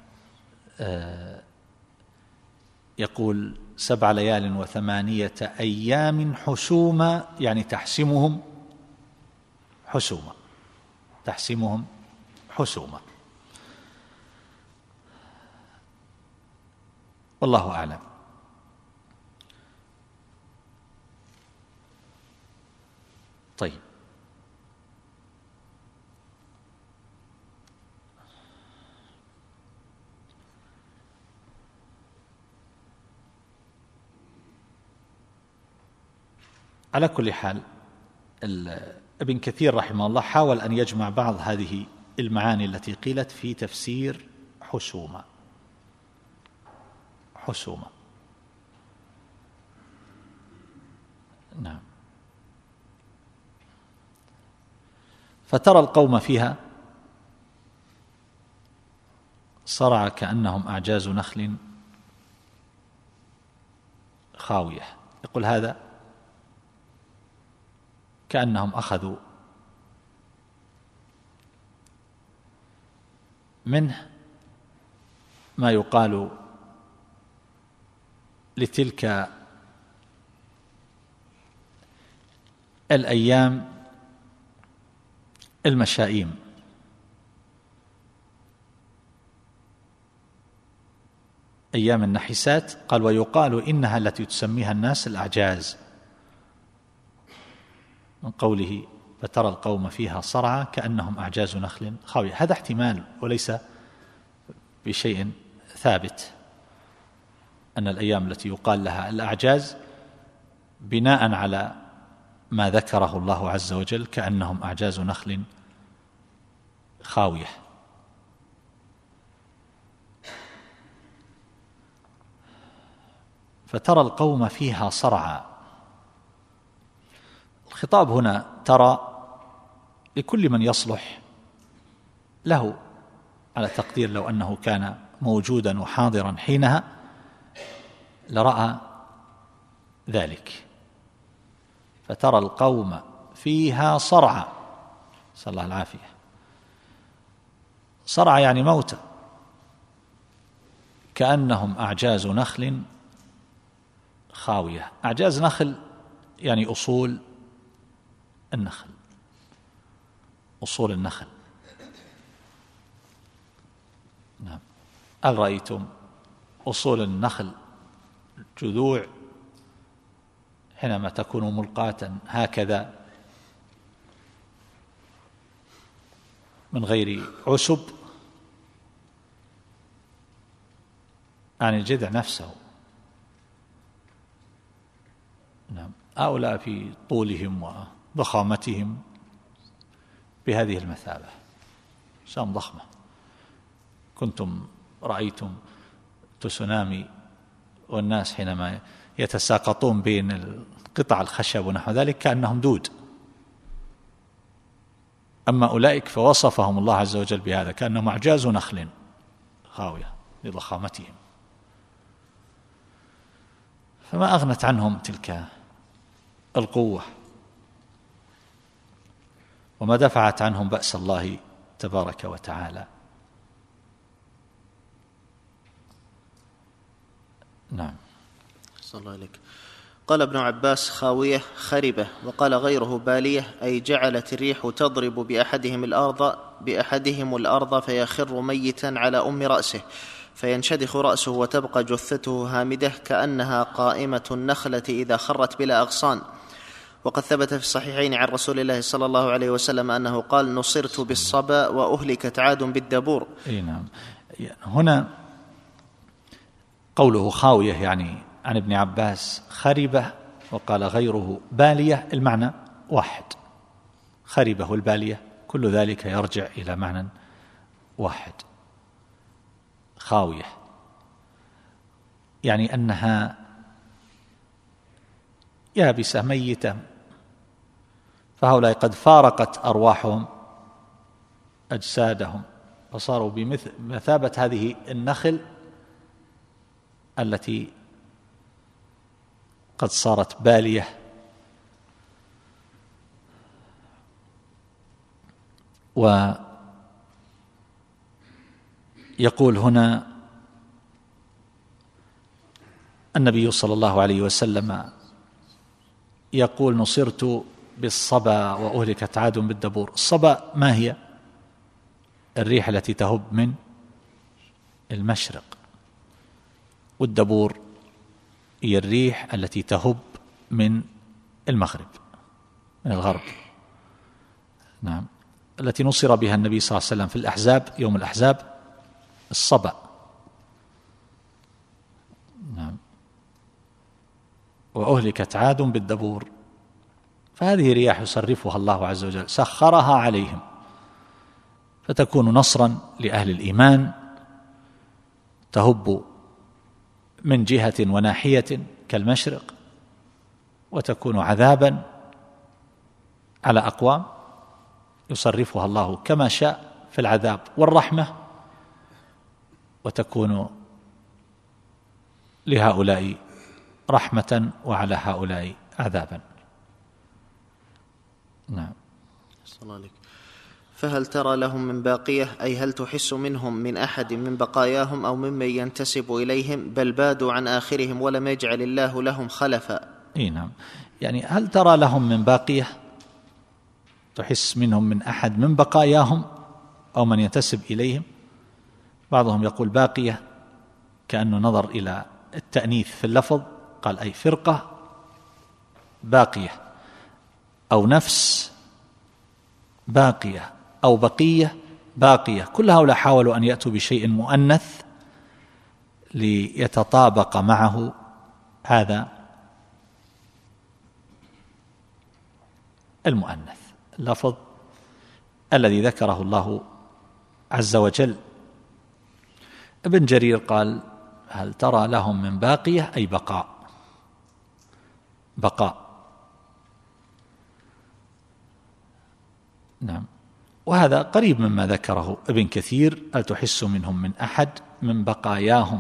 يقول 7 ليال و8 أيام حسوما، يعني تحسمهم حسوما، تحسمهم حسوما. والله أعلم. طيب، على كل حال ابن كثير رحمه الله حاول أن يجمع بعض هذه المعاني التي قيلت في تفسير حسومة. حسومة، نعم. فترى القوم فيها صرع كأنهم أعجاز نخل خاوية. يقول هذا كأنهم أخذوا منه ما يقال لتلك الأيام المشائيم، أيام النحسات. قال ويقال إنها التي تسميها الناس الأعجاز، من قوله فترى القوم فيها صرعى كأنهم أعجاز نخل خاوية. هذا احتمال وليس بشيء ثابت، أن الأيام التي يقال لها الأعجاز بناء على ما ذكره الله عز وجل كأنهم أعجاز نخل خاوية. فترى القوم فيها صرعى. الخطاب هنا ترى لكل من يصلح له، على تقدير لو أنه كان موجودا وحاضرا حينها لرأى ذلك. فترى القوم فيها صرعى، نسأل الله العافية. صرعى يعني موتى، كأنهم أعجاز نخل خاوية. أعجاز نخل يعني أصول النخل، أصول النخل. نعم. هل رأيتم أصول النخل جذوع حينما تكون ملقاة هكذا من غير عشب عن الجذع نفسه؟ نعم. هؤلاء في طولهم وضخامتهم بهذه المثابة، أجسام ضخمة. كنتم رأيتم تسونامي والناس حينما يتساقطون بين قطع الخشب ونحو ذلك كأنهم دود. أما أولئك فوصفهم الله عز وجل بهذا كأنهم أعجاز نخل خاوية لضخامتهم. فما أغنت عنهم تلك القوة، وما دفعت عنهم بأس الله تبارك وتعالى. نعم. صلى الله عليك. قال ابن عباس: خاوية خربة. وقال غيره: بالية، أي جعلت الريح تضرب بأحدهم الأرض فيخر ميتا على أم رأسه فينشدخ رأسه وتبقى جثته هامدة كأنها قائمة النخلة إذا خرت بلا أغصان. وقد ثبت في الصحيحين عن رسول الله صلى الله عليه وسلم أنه قال: نصرت بالصبا وأهلكت عاد بالدبور. نعم. هنا قوله خاوية يعني عن ابن عباس خربة، وقال غيره بالية، المعنى واحد، خربة والبالية كل ذلك يرجع إلى معنى واحد. خاوية يعني أنها يابسة ميتة، فهؤلاء قد فارقت أرواحهم أجسادهم فصاروا بمثابة هذه النخل التي قد صارت بالية. ويقول هنا النبي صلى الله عليه وسلم يقول: نصرت بالصبا وأهلكت عاد بالدبور. الصبا ما هي؟ الريح التي تهب من المشرق، والدبور هي الريح التي تهب من المغرب، من الغرب. نعم، التي نصر بها النبي صلى الله عليه وسلم في الأحزاب، يوم الأحزاب، الصبا. نعم. وأهلكت عاد بالدبور، فهذه رياح يصرفها الله عز وجل، سخرها عليهم فتكون نصرا لأهل الإيمان، تهب من جهة وناحية كالمشرق، وتكون عذابا على أقوام يصرفها الله كما شاء في العذاب والرحمة، وتكون لهؤلاء رحمة وعلى هؤلاء عذابا. نعم. فهل ترى لهم من باقية، أي هل تحس منهم من أحد من بقاياهم أو ممن ينتسب إليهم، بل بادوا عن آخرهم ولم يجعل الله لهم خلفا. نعم، يعني هل ترى لهم من باقية، تحس منهم من أحد من بقاياهم أو من ينتسب إليهم. بعضهم يقول باقية كأنه نظر إلى التأنيث في اللفظ، قال أي فرقة باقية، أو نفس باقية، أو بقية باقية. كل هؤلاء حاولوا أن يأتوا بشيء مؤنث ليتطابق معه هذا المؤنث، اللفظ الذي ذكره الله عز وجل. ابن جرير قال: هل ترى لهم من باقية، أي بقاء، بقاء. نعم، وهذا قريب مما ذكره ابن كثير: هل تحس منهم من أحد من بقاياهم،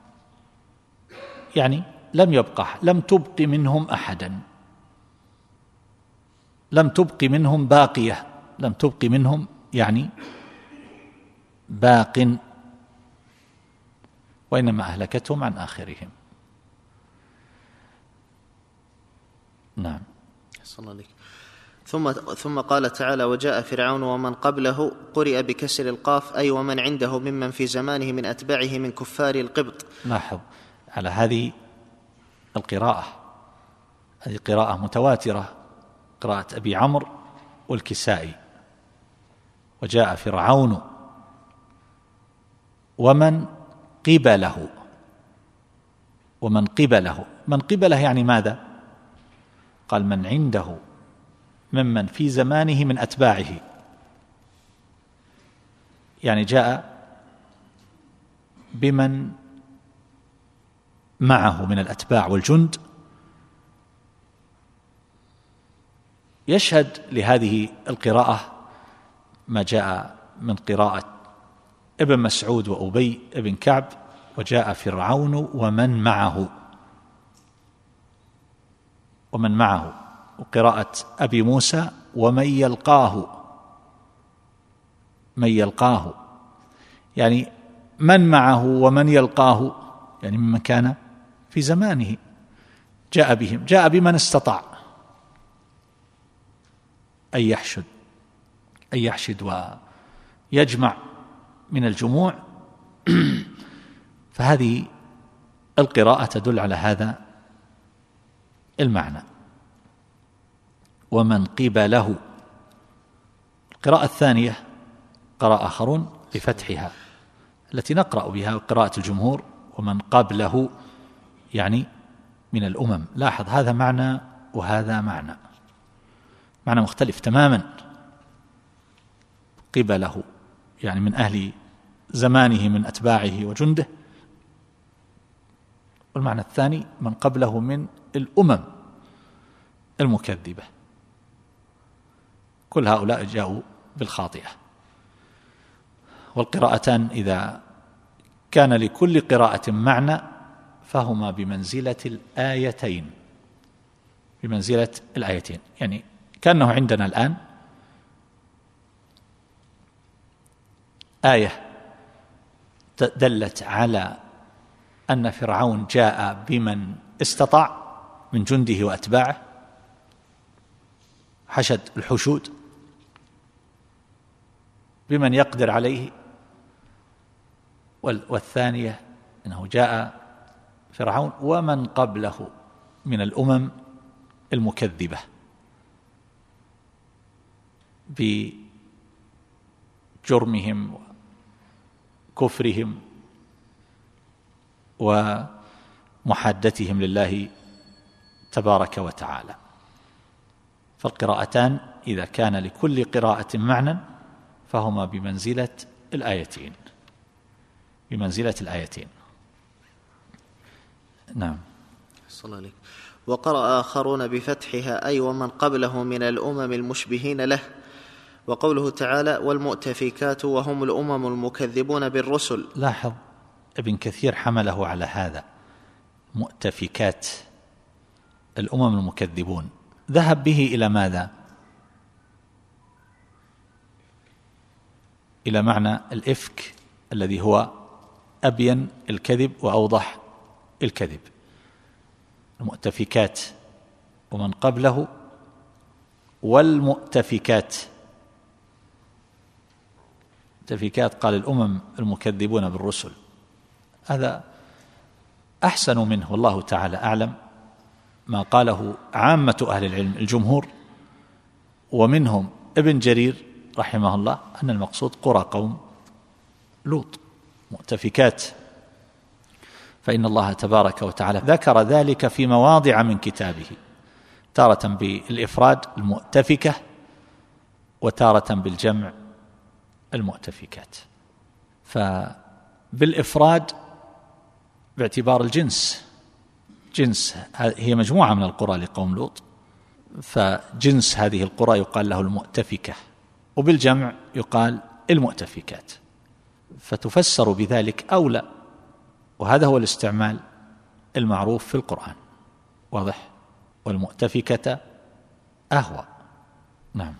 يعني لم يبقى، لم تبق منهم أحدا، لم تبق منهم باقية، لم تبق منهم يعني باق، وإنما أهلكتهم عن آخرهم. نعم. ثم قال تعالى: وجاء فرعون ومن قبله، قرئ بكسر القاف، أي ومن عنده ممن في زمانه من أتباعه من كفار القبط. لاحظ على هذه القراءة، هذه قراءة متواترة، قراءة أبي عمرو والكسائي: وجاء فرعون ومن قبله. ومن قبله، من قبله يعني ماذا؟ قال: من عنده ممن في زمانه من أتباعه، يعني جاء بمن معه من الأتباع والجند. يشهد لهذه القراءة ما جاء من قراءة ابن مسعود وأبي ابن كعب: وجاء فرعون ومن معه، ومن معه. وقراءة أبي موسى: ومن يلقاه، من يلقاه، يعني من معه ومن يلقاه، يعني ممن كان في زمانه. جاء بهم، جاء بمن استطاع أن يحشد ويجمع من الجموع. فهذه القراءة تدل على هذا المعنى. ومن قبله. القراءة الثانية قرأ آخرون بفتحها التي نقرأ بها قراءة الجمهور، ومن قبله يعني من الأمم. لاحظ هذا معنى وهذا معنى مختلف تماما. قبله يعني من أهل زمانه من أتباعه وجنده، والمعنى الثاني من قبله من الأمم المكذبة. كل هؤلاء جاءوا بالخاطئة. والقراءتان إذا كان لكل قراءة معنى فهما بمنزلة الآيتين، يعني كأنه عندنا الآن آية دلت على أن فرعون جاء بمن استطاع من جنده وأتباعه، حشد الحشود بمن يقدر عليه. والثانية أنه جاء فرعون ومن قبله من الأمم المكذبة بجرمهم وكفرهم ومحادتهم لله تبارك وتعالى. فالقراءتان إذا كان لكل قراءة معنى فهما بمنزلة الآيتين. نعم. صلى الله عليه. وقرأ آخرون بفتحها أي ومن قبله من الأمم المشبهين له. وقوله تعالى والمؤتفكات وهم الأمم المكذبون بالرسل. لاحظ ابن كثير حمله على هذا، مؤتفكات الأمم المكذبون، ذهب به إلى ماذا؟ إلى معنى الإفك الذي هو أبين الكذب وأوضح الكذب. المؤتفكات ومن قبله والمؤتفكات. قال الأمم المكذبون بالرسل، هذا أحسن منه والله تعالى أعلم ما قاله عامة أهل العلم الجمهور، ومنهم ابن جرير رحمه الله، أن المقصود قرى قوم لوط مؤتفكات. فإن الله تبارك وتعالى ذكر ذلك في مواضع من كتابه، تارة بالإفراد المؤتفكة وتارة بالجمع المؤتفكات. فبالإفراد باعتبار الجنس، جنس هي مجموعة من القرى لقوم لوط، فجنس هذه القرى يقال له المؤتفكة، وبالجمع يقال المؤتفكات، فتفسر بذلك أولى. وهذا هو الاستعمال المعروف في القرآن، واضح؟ والمؤتفكة أهوى. نعم.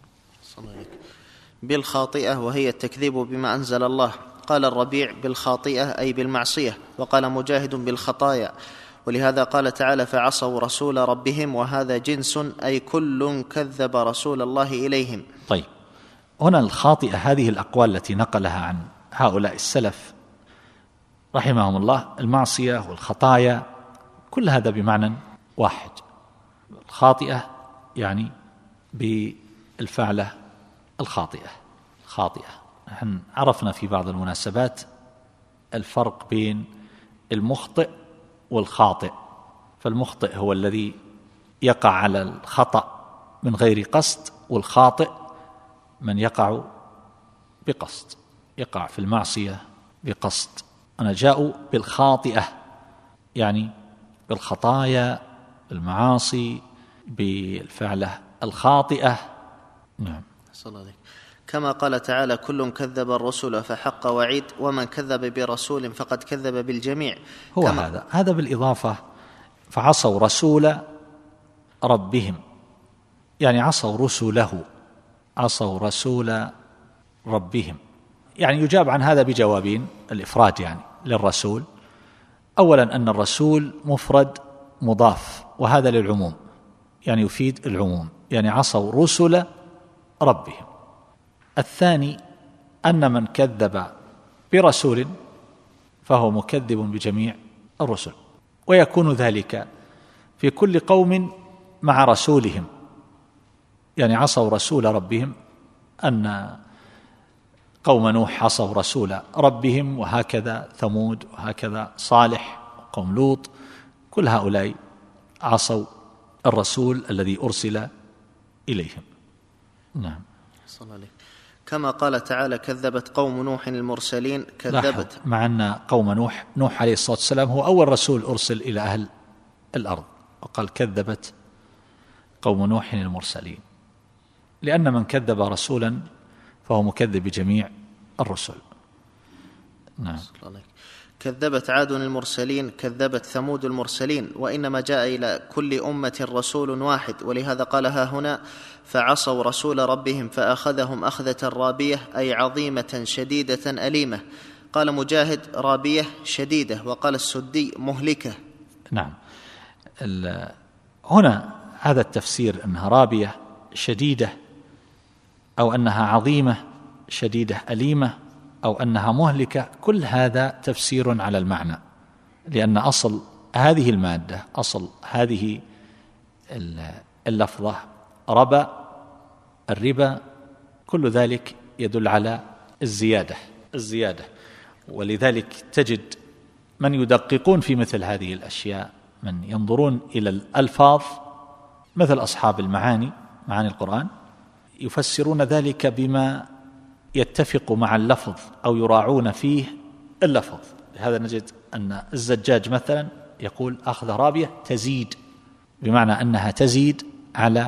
بالخاطئة وهي التكذيب بما أنزل الله. قال الربيع بالخاطئة أي بالمعصية، وقال مجاهد بالخطايا. ولهذا قال تعالى فعصوا رسول ربهم، وهذا جنس أي كل كذب رسول الله إليهم. طيب، هنا الخاطئة هذه الأقوال التي نقلها عن هؤلاء السلف رحمهم الله، المعصية والخطايا كل هذا بمعنى واحد. الخاطئة يعني بالفعلة الخاطئة. نحن عرفنا في بعض المناسبات الفرق بين المخطئ والخاطئ. فالمخطئ هو الذي يقع على الخطأ من غير قصد، والخاطئ من يقع بقصد، يقع في المعصية بقصد. أنا جاءوا بالخاطئة يعني بالخطايا، بالمعاصي، بالفعلة الخاطئة. نعم. صلى الله عليه. كما قال تعالى كل كذب الرسل فحق وعيد، ومن كذب برسول فقد كذب بالجميع. هو هذا بالإضافة. فعصوا رسول ربهم يعني عصوا رسول ربهم. يعني يجاب عن هذا بجوابين، الإفراد يعني للرسول. أولا أن الرسول مفرد مضاف، وهذا للعموم، يعني يفيد العموم، يعني عصوا رسل ربهم. الثاني أن من كذب برسول فهو مكذب بجميع الرسل، ويكون ذلك في كل قوم مع رسولهم، يعني عصوا رسول ربهم، أن قوم نوح عصوا رسول ربهم، وهكذا ثمود، وهكذا صالح، قوم لوط، كل هؤلاء عصوا الرسول الذي أرسل إليهم. نعم. صلى الله عليه. كما قال تعالى كذبت قوم نوح المرسلين، كذبت مع أن قوم نوح عليه الصلاة والسلام هو أول رسول أرسل إلى أهل الأرض، وقال كذبت قوم نوح المرسلين، لأن من كذب رسولا فهو مكذب بجميع الرسل. نعم. كذبت عاد المرسلين، كذبت ثمود المرسلين، وإنما جاء إلى كل أمة رسول واحد، ولهذا قالها هنا فعصوا رسول ربهم فأخذهم أخذة رابية، أي عظيمة شديدة أليمة. قال مجاهد رابية شديدة، وقال السدي مهلكة. نعم. هنا هذا التفسير أنها رابية شديدة، أو أنها عظيمة شديدة أليمة، أو أنها مهلكة، كل هذا تفسير على المعنى، لأن أصل هذه المادة، أصل هذه اللفظة ربا، الربا، كل ذلك يدل على الزيادة، ولذلك تجد من يدققون في مثل هذه الأشياء، من ينظرون إلى الألفاظ مثل أصحاب معاني القرآن، يفسرون ذلك بما يتفق مع اللفظ أو يراعون فيه اللفظ. لهذا نجد أن الزجاج مثلا يقول أخذ رابية تزيد، بمعنى أنها تزيد على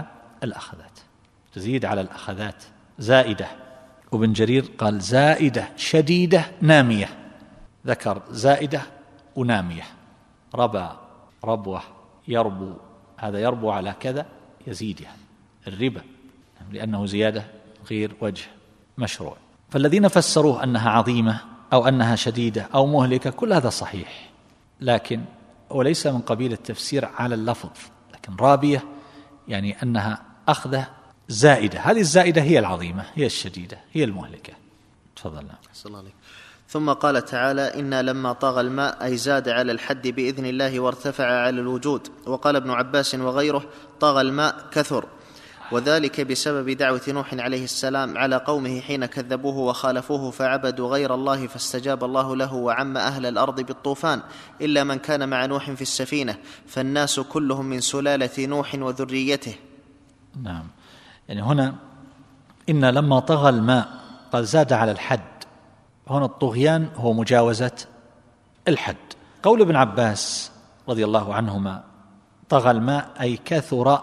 الأخذات، زائدة. وابن جرير قال زائدة شديدة نامية، ذكر زائدة ونامية، ربا، ربوة، يربو، هذا يربو على كذا يزيد، يعني الربا، لأنه زيادة غير وجه مشروع. فالذين فسروه أنها عظيمة أو أنها شديدة أو مهلكة، كل هذا صحيح، لكن وليس من قبيل التفسير على اللفظ. لكن رابية يعني أنها أخذة زائدة، هذه الزائدة هي العظيمة، هي الشديدة، هي المهلكة. تفضل. صلى الله عليه. ثم قال تعالى إنا لما طغى الماء، أي زاد على الحد بإذن الله وارتفع على الوجود. وقال ابن عباس وغيره طغى الماء كثر، وذلك بسبب دعوة نوح عليه السلام على قومه حين كذبوه وخالفوه فعبدوا غير الله، فاستجاب الله له وعم أهل الأرض بالطوفان إلا من كان مع نوح في السفينة، فالناس كلهم من سلالة نوح وذريته. نعم. يعني هنا إن لما طغى الماء قال زاد على الحد، هنا الطغيان هو مجاوزة الحد. قول ابن عباس رضي الله عنهما طغى الماء أي كثر،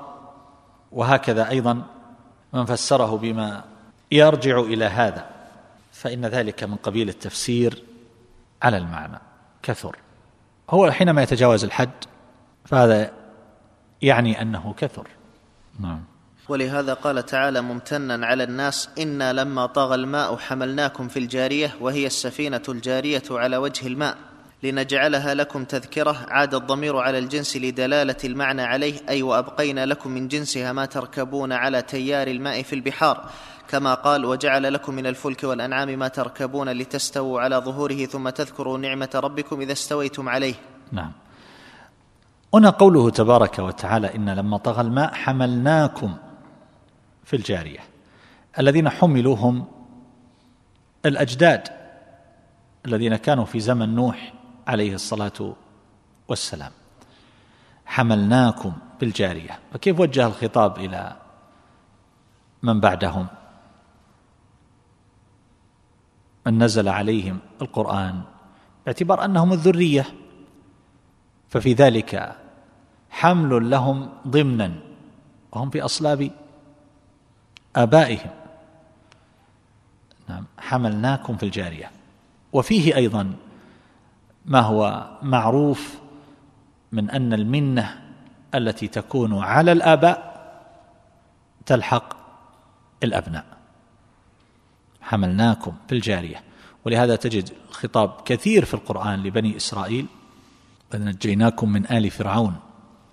وهكذا أيضا من فسره بما يرجع إلى هذا، فإن ذلك من قبيل التفسير على المعنى، كثر، هو حينما يتجاوز الحد فهذا يعني أنه كثر. نعم. ولهذا قال تعالى ممتنا على الناس إنا لما طغى الماء حملناكم في الجارية، وهي السفينة الجارية على وجه الماء، لنجعلها لكم تذكرة. عاد الضمير على الجنس لدلالة المعنى عليه، أي وأبقينا لكم من جنسها ما تركبون على تيار الماء في البحار، كما قال وجعل لكم من الفلك والأنعام ما تركبون لتستووا على ظهوره ثم تذكروا نعمة ربكم إذا استويتم عليه. نعم. هنا قوله تبارك وتعالى إن لما طغى الماء حملناكم في الجارية، الذين حملوا هم الأجداد الذين كانوا في زمن نوح عليه الصلاة والسلام، حملناكم بالجارية. فكيف وجه الخطاب إلى من بعدهم، من نزل عليهم القرآن، باعتبار أنهم الذرية، ففي ذلك حمل لهم ضمنا وهم في أصلاب آبائهم. نعم. حملناكم في الجارية. وفيه أيضا ما هو معروف من أن المنة التي تكون على الآباء تلحق الأبناء، حملناكم في الجارية. ولهذا تجد خطاب كثير في القرآن لبني إسرائيل، ونجيناكم من آل فرعون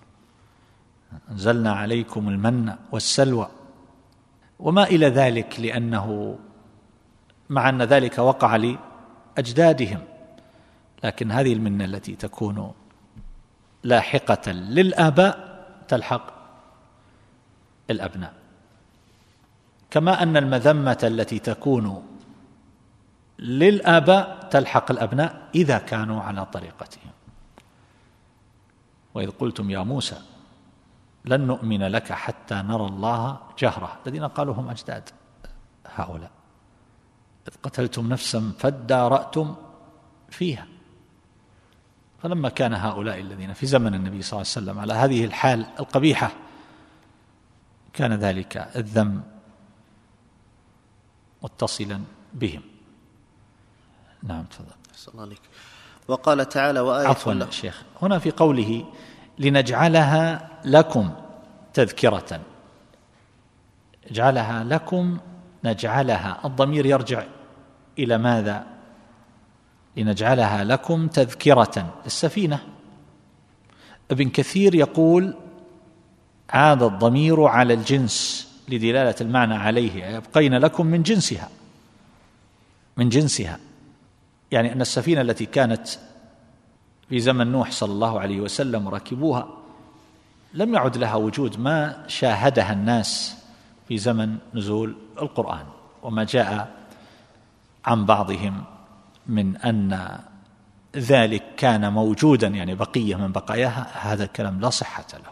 أنزلنا عليكم المن والسلوى وما إلى ذلك، لأنه مع أن ذلك وقع لأجدادهم، لكن هذه المنة التي تكون لاحقة للآباء تلحق الأبناء، كما أن المذمة التي تكون للآباء تلحق الأبناء إذا كانوا على طريقتهم. وإذ قلتم يا موسى لن نؤمن لك حتى نرى الله جهرة، الذين قالوا هم أجداد هؤلاء. إذ قتلتم نفسا فادارأتم فيها. فلما كان هؤلاء الذين في زمن النبي صلى الله عليه وسلم على هذه الحال القبيحة، كان ذلك الذم متصلا بهم. نعم تفضل. صلى الله عليك. وقال تعالى وآية عفوا شيخ، هنا في قوله لنجعلها لكم تذكرة، اجعلها لكم، نجعلها، الضمير يرجع إلى ماذا؟ لنجعلها لكم تذكرة السفينة. ابن كثير يقول عاد الضمير على الجنس لدلالة المعنى عليه، يبقين لكم من جنسها، من جنسها، يعني أن السفينة التي كانت في زمن نوح صلى الله عليه وسلم ركبوها لم يعد لها وجود ما شاهدها الناس في زمن نزول القرآن، وما جاء عن بعضهم من أن ذلك كان موجودا، يعني بقية من بقاياها، هذا الكلام لا صحة له.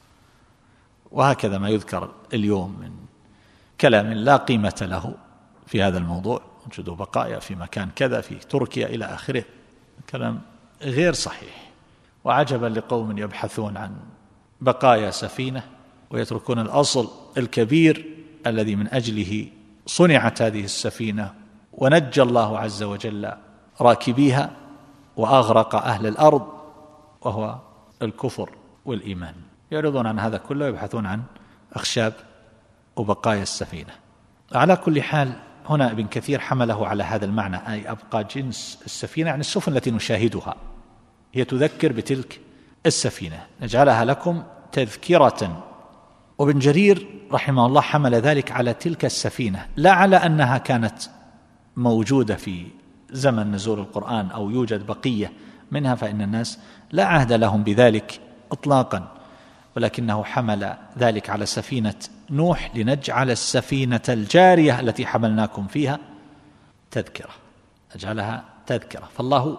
وهكذا ما يذكر اليوم من كلام لا قيمة له في هذا الموضوع، وجود بقايا في مكان كذا في تركيا إلى آخره، كلام غير صحيح. وعجبا لقوم يبحثون عن بقايا سفينة ويتركون الأصل الكبير الذي من أجله صنعت هذه السفينة ونجى الله عز وجل راكبيها وأغرق أهل الأرض، وهو الكفر والإيمان. يعرضون عن هذا كله ويبحثون عن أخشاب وبقايا السفينة. على كل حال هنا ابن كثير حمله على هذا المعنى، أي أبقى جنس السفينة، يعني السفن التي نشاهدها هي تذكر بتلك السفينة، نجعلها لكم تذكرة. وابن جرير رحمه الله حمل ذلك على تلك السفينة، لا على أنها كانت موجودة في زمن نزول القرآن أو يوجد بقية منها، فإن الناس لا عهد لهم بذلك إطلاقا، ولكنه حمل ذلك على سفينة نوح لنجعل السفينة الجارية التي حملناكم فيها تذكرة، أجعلها تذكرة. فالله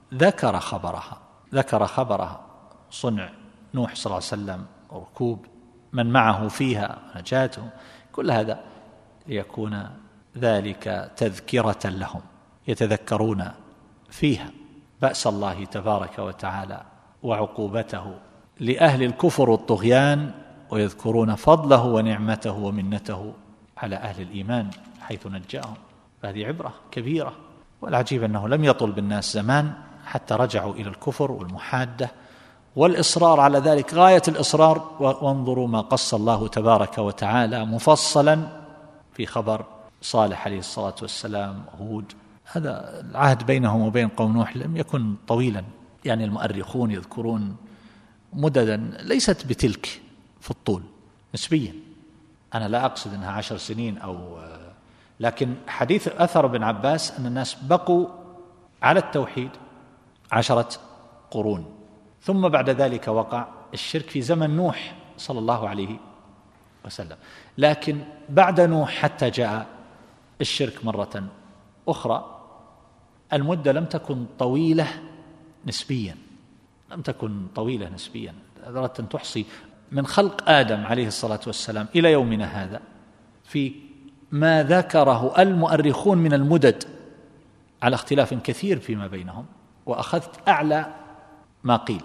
ذكر خبرها، صنع نوح صلى الله عليه وسلم وركوب من معه فيها ونجاته، كل هذا ليكون ذلك تذكرة لهم يتذكرون فيها بأس الله تبارك وتعالى وعقوبته لأهل الكفر والطغيان، ويذكرون فضله ونعمته ومنته على أهل الإيمان حيث نجاهم. فهذه عبرة كبيرة. والعجيب أنه لم يطل بالناس زمان حتى رجعوا إلى الكفر والمحادة والإصرار على ذلك غاية الإصرار. وانظروا ما قص الله تبارك وتعالى مفصلا في خبر صالح عليه الصلاة والسلام، هود. هذا العهد بينهم وبين قوم نوح لم يكن طويلا، يعني المؤرخون يذكرون مددا ليست بتلك في الطول نسبيا. أنا لا أقصد أنها 10 سنين لكن حديث أثر ابن عباس أن الناس بقوا على التوحيد 10 قرون، ثم بعد ذلك وقع الشرك في زمن نوح صلى الله عليه وسلم. لكن بعد نوح حتى جاء الشرك مرة أخرى المدة لم تكن طويلة نسبيا، أردت أن تحصي من خلق آدم عليه الصلاة والسلام إلى يومنا هذا في ما ذكره المؤرخون من المدد على اختلاف كثير فيما بينهم، وأخذت أعلى ما قيل،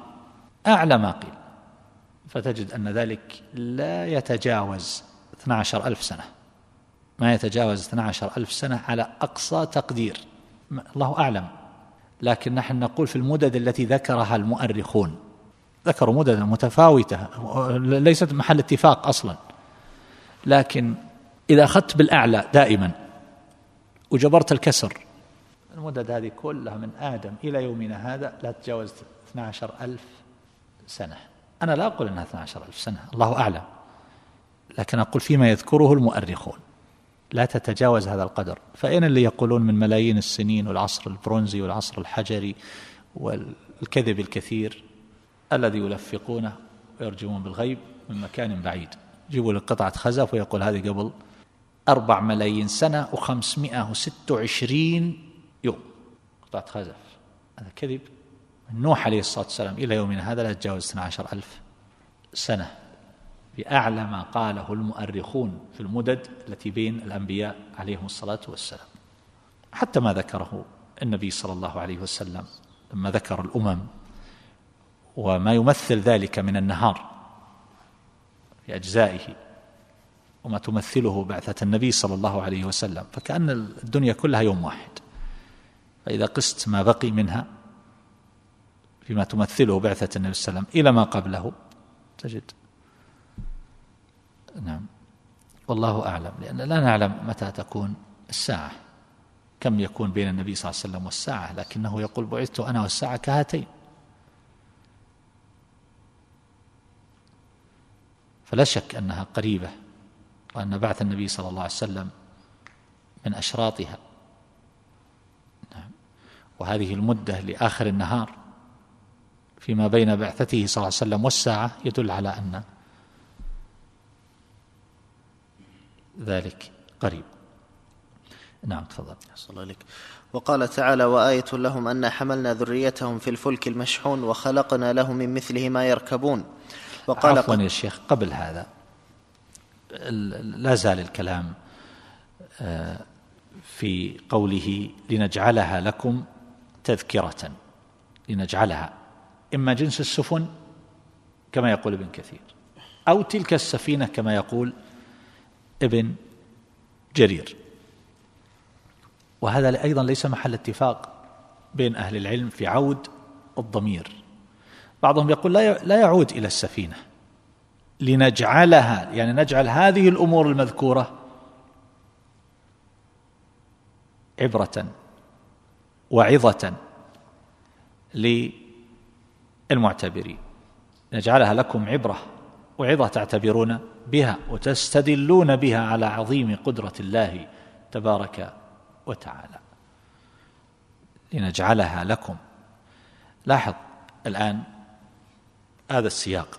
فتجد أن ذلك لا يتجاوز 12,000 سنة، ما يتجاوز 12,000 سنة على أقصى تقدير، الله أعلم. لكن نحن نقول في المدد التي ذكرها المؤرخون، ذكروا مدد متفاوتة ليست محل اتفاق أصلا، لكن إذا أخذت بالأعلى دائما وجبرت الكسر، المدد هذه كلها من آدم إلى يومنا هذا لا تتجاوز 12,000 سنة أنا لا أقول أنها 12,000 سنة، الله أعلم، لكن أقول فيما يذكره المؤرخون لا تتجاوز هذا القدر. فإن اللي يقولون من ملايين السنين والعصر البرونزي والعصر الحجري والكذب الكثير الذي يلفقونه ويرجمون بالغيب من مكان بعيد، يجيبوا لك قطعة خزف ويقول هذه قبل 4 ملايين سنة و526 يوم، قطعة خزف. هذا كذب. نوح عليه الصلاة والسلام إلى يومنا هذا لا يتجاوز 12,000 سنة بأعلى ما قاله المؤرخون في المدد التي بين الأنبياء عليهم الصلاة والسلام. حتى ما ذكره النبي صلى الله عليه وسلم لما ذكر الأمم وما يمثل ذلك من النهار في أجزائه وما تمثله بعثة النبي صلى الله عليه وسلم، فكأن الدنيا كلها يوم واحد. فإذا قست ما بقي منها فيما تمثله بعثة النبي صلى الله عليه وسلم إلى ما قبله تجد نعم والله أعلم، لأن لا نعلم متى تكون الساعة، كم يكون بين النبي صلى الله عليه وسلم والساعة، لكنه يقول بعثت أنا والساعة كهاتين. فلا شك أنها قريبة، وأن بعث النبي صلى الله عليه وسلم من أشراطها. وهذه المدة لآخر النهار فيما بين بعثته صلى الله عليه وسلم والساعة يدل على أن ذلك قريب. نعم تفضل. صلى الله عليك. وقال تعالى وآية لهم أن حملنا ذريتهم في الفلك المشحون وخلقنا لهم من مثله ما يركبون. وقال عفوا يا شيخ، قبل هذا لا زال الكلام في قوله لنجعلها لكم تذكرة، لنجعلها إما جنس السفن كما يقول ابن كثير، أو تلك السفينة كما يقول ابن جرير. وهذا أيضا ليس محل اتفاق بين أهل العلم في عود الضمير. بعضهم يقول لا يعود إلى السفينة، لنجعلها يعني نجعل هذه الأمور المذكورة عبرة وعظة للمعتبرين، نجعلها لكم عبرة وعظة تعتبرون بها وتستدلون بها على عظيم قدرة الله تبارك وتعالى. لنجعلها لكم. لاحظ الآن هذا السياق،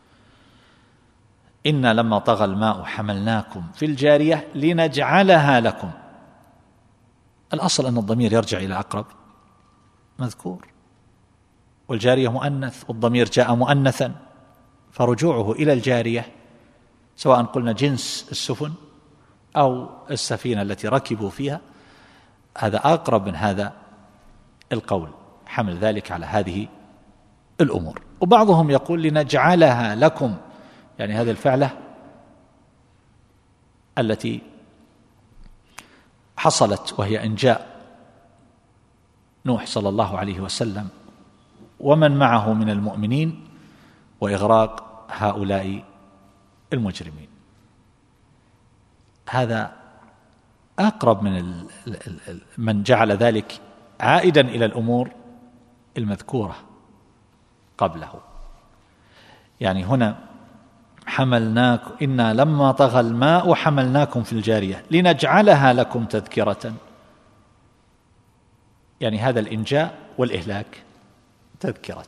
إنا لما طغى الماء حملناكم في الجارية لنجعلها لكم. الأصل أن الضمير يرجع إلى أقرب مذكور، والجارية مؤنث والضمير جاء مؤنثا، فرجوعه إلى الجارية سواء قلنا جنس السفن أو السفينة التي ركبوا فيها، هذا أقرب من هذا القول، حمل ذلك على هذه الأمور. وبعضهم يقول لنجعلها لكم، يعني هذه الفعلة التي حصلت وهي إنجاء نوح صلى الله عليه وسلم ومن معه من المؤمنين وإغراق هؤلاء المجرمين. هذا أقرب من جعل ذلك عائدا إلى الأمور المذكورة قبله. يعني هنا حملناكم إنا لما طغى الماء حملناكم في الجارية لنجعلها لكم تذكرة، يعني هذا الإنجاء والإهلاك تذكرة،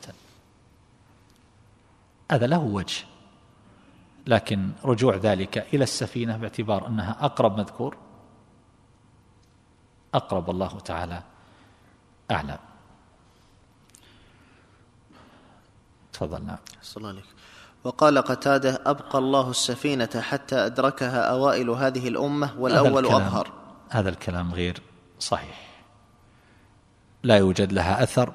هذا له وجه، لكن رجوع ذلك إلى السفينة باعتبار أنها أقرب مذكور أقرب، الله تعالى أعلم. تفضلنا. صلى الله عليه. وقال قتادة أبقى الله السفينة حتى أدركها أوائل هذه الأمة والأول أظهر. هذا الكلام غير صحيح، لا يوجد لها أثر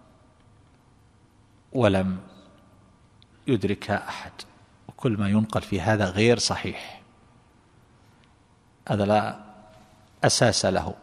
ولم يدركها أحد، وكل ما ينقل في هذا غير صحيح، هذا لا أساس له.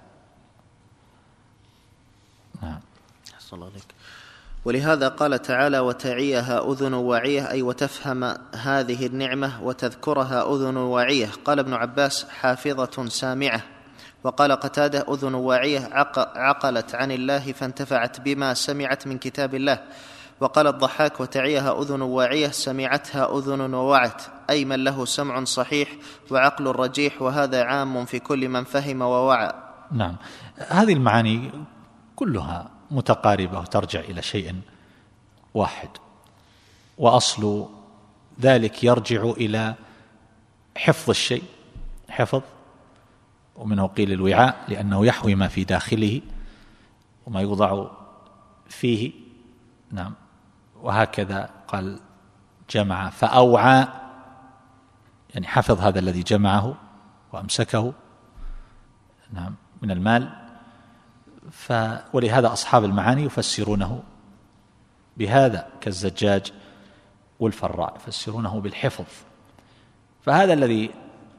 نعم. صلى الله عليك. ولهذا قال تعالى وتعيها أذن واعية، أي وتفهم هذه النعمة وتذكرها أذن واعية. قال ابن عباس حافظة سامعة. وقال قتادة أذن واعية عقلت عن الله فانتفعت بما سمعت من كتاب الله. وقال الضحاك: وتعيها أذن واعية سمعتها أذن ووعت، أي من له سمع صحيح وعقل رجيح، وهذا عام في كل من فهم ووعى. نعم، هذه المعاني كلها متقاربة وترجع إلى شيء واحد، وأصل ذلك يرجع إلى حفظ الشيء، حفظ، ومنه قيل الوعاء لأنه يحوي ما في داخله وما يوضع فيه. نعم، وهكذا قال جمع فأوعى، يعني حفظ هذا الذي جمعه وأمسكه، نعم، من المال. ولهذا أصحاب المعاني يفسرونه بهذا، كالزجاج والفراء يفسرونه بالحفظ. فهذا الذي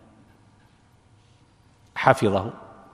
حفظه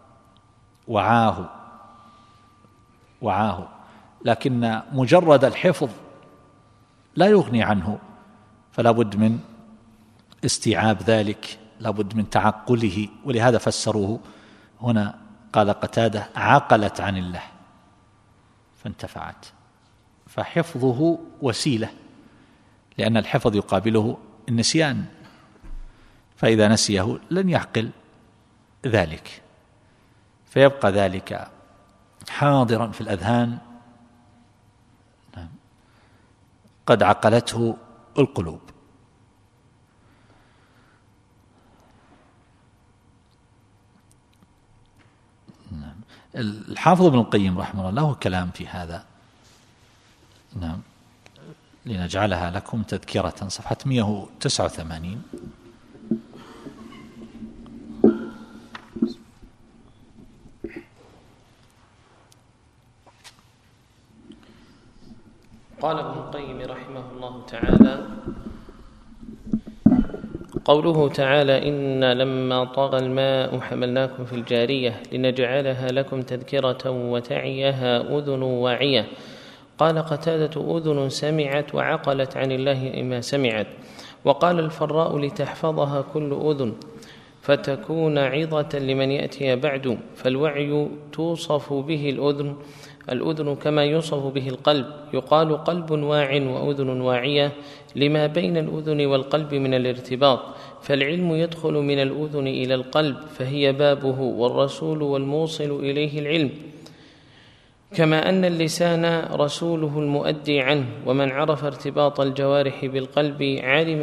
وعاه، لكن مجرد الحفظ لا يغني عنه، فلا بد من استيعاب ذلك، لا بد من تعقله. ولهذا فسروه هنا، قال قتادة: عقلت عن الله فانتفعت. فحفظه وسيلة، لأن الحفظ يقابله النسيان، فإذا نسيه لن يعقل ذلك، فيبقى ذلك حاضرا في الأذهان قد عقلته القلوب. الحافظ ابن القيم رحمه الله له كلام في هذا، نعم، لنجعلها لكم تذكرة، صفحة 189. قال ابن القيم رحمه الله تعالى: قوله تعالى: إنا لما طغى الماء حملناكم في الجارية لنجعلها لكم تذكرة وتعيها أذن واعية. قال قتادة: أذن سمعت وعقلت عن الله ما سمعت. وقال الفراء: لتحفظها كل أذن فتكون عظة لمن يأتي بعد. فالوعي توصف به الأذن كما يوصف به القلب، يقال قلب واع وأذن واعية لما بين الأذن والقلب من الارتباط. فالعلم يدخل من الأذن إلى القلب، فهي بابه والرسول والموصل إليه العلم، كما أن اللسان رسوله المؤدي عنه. ومن عرف ارتباط الجوارح بالقلب علم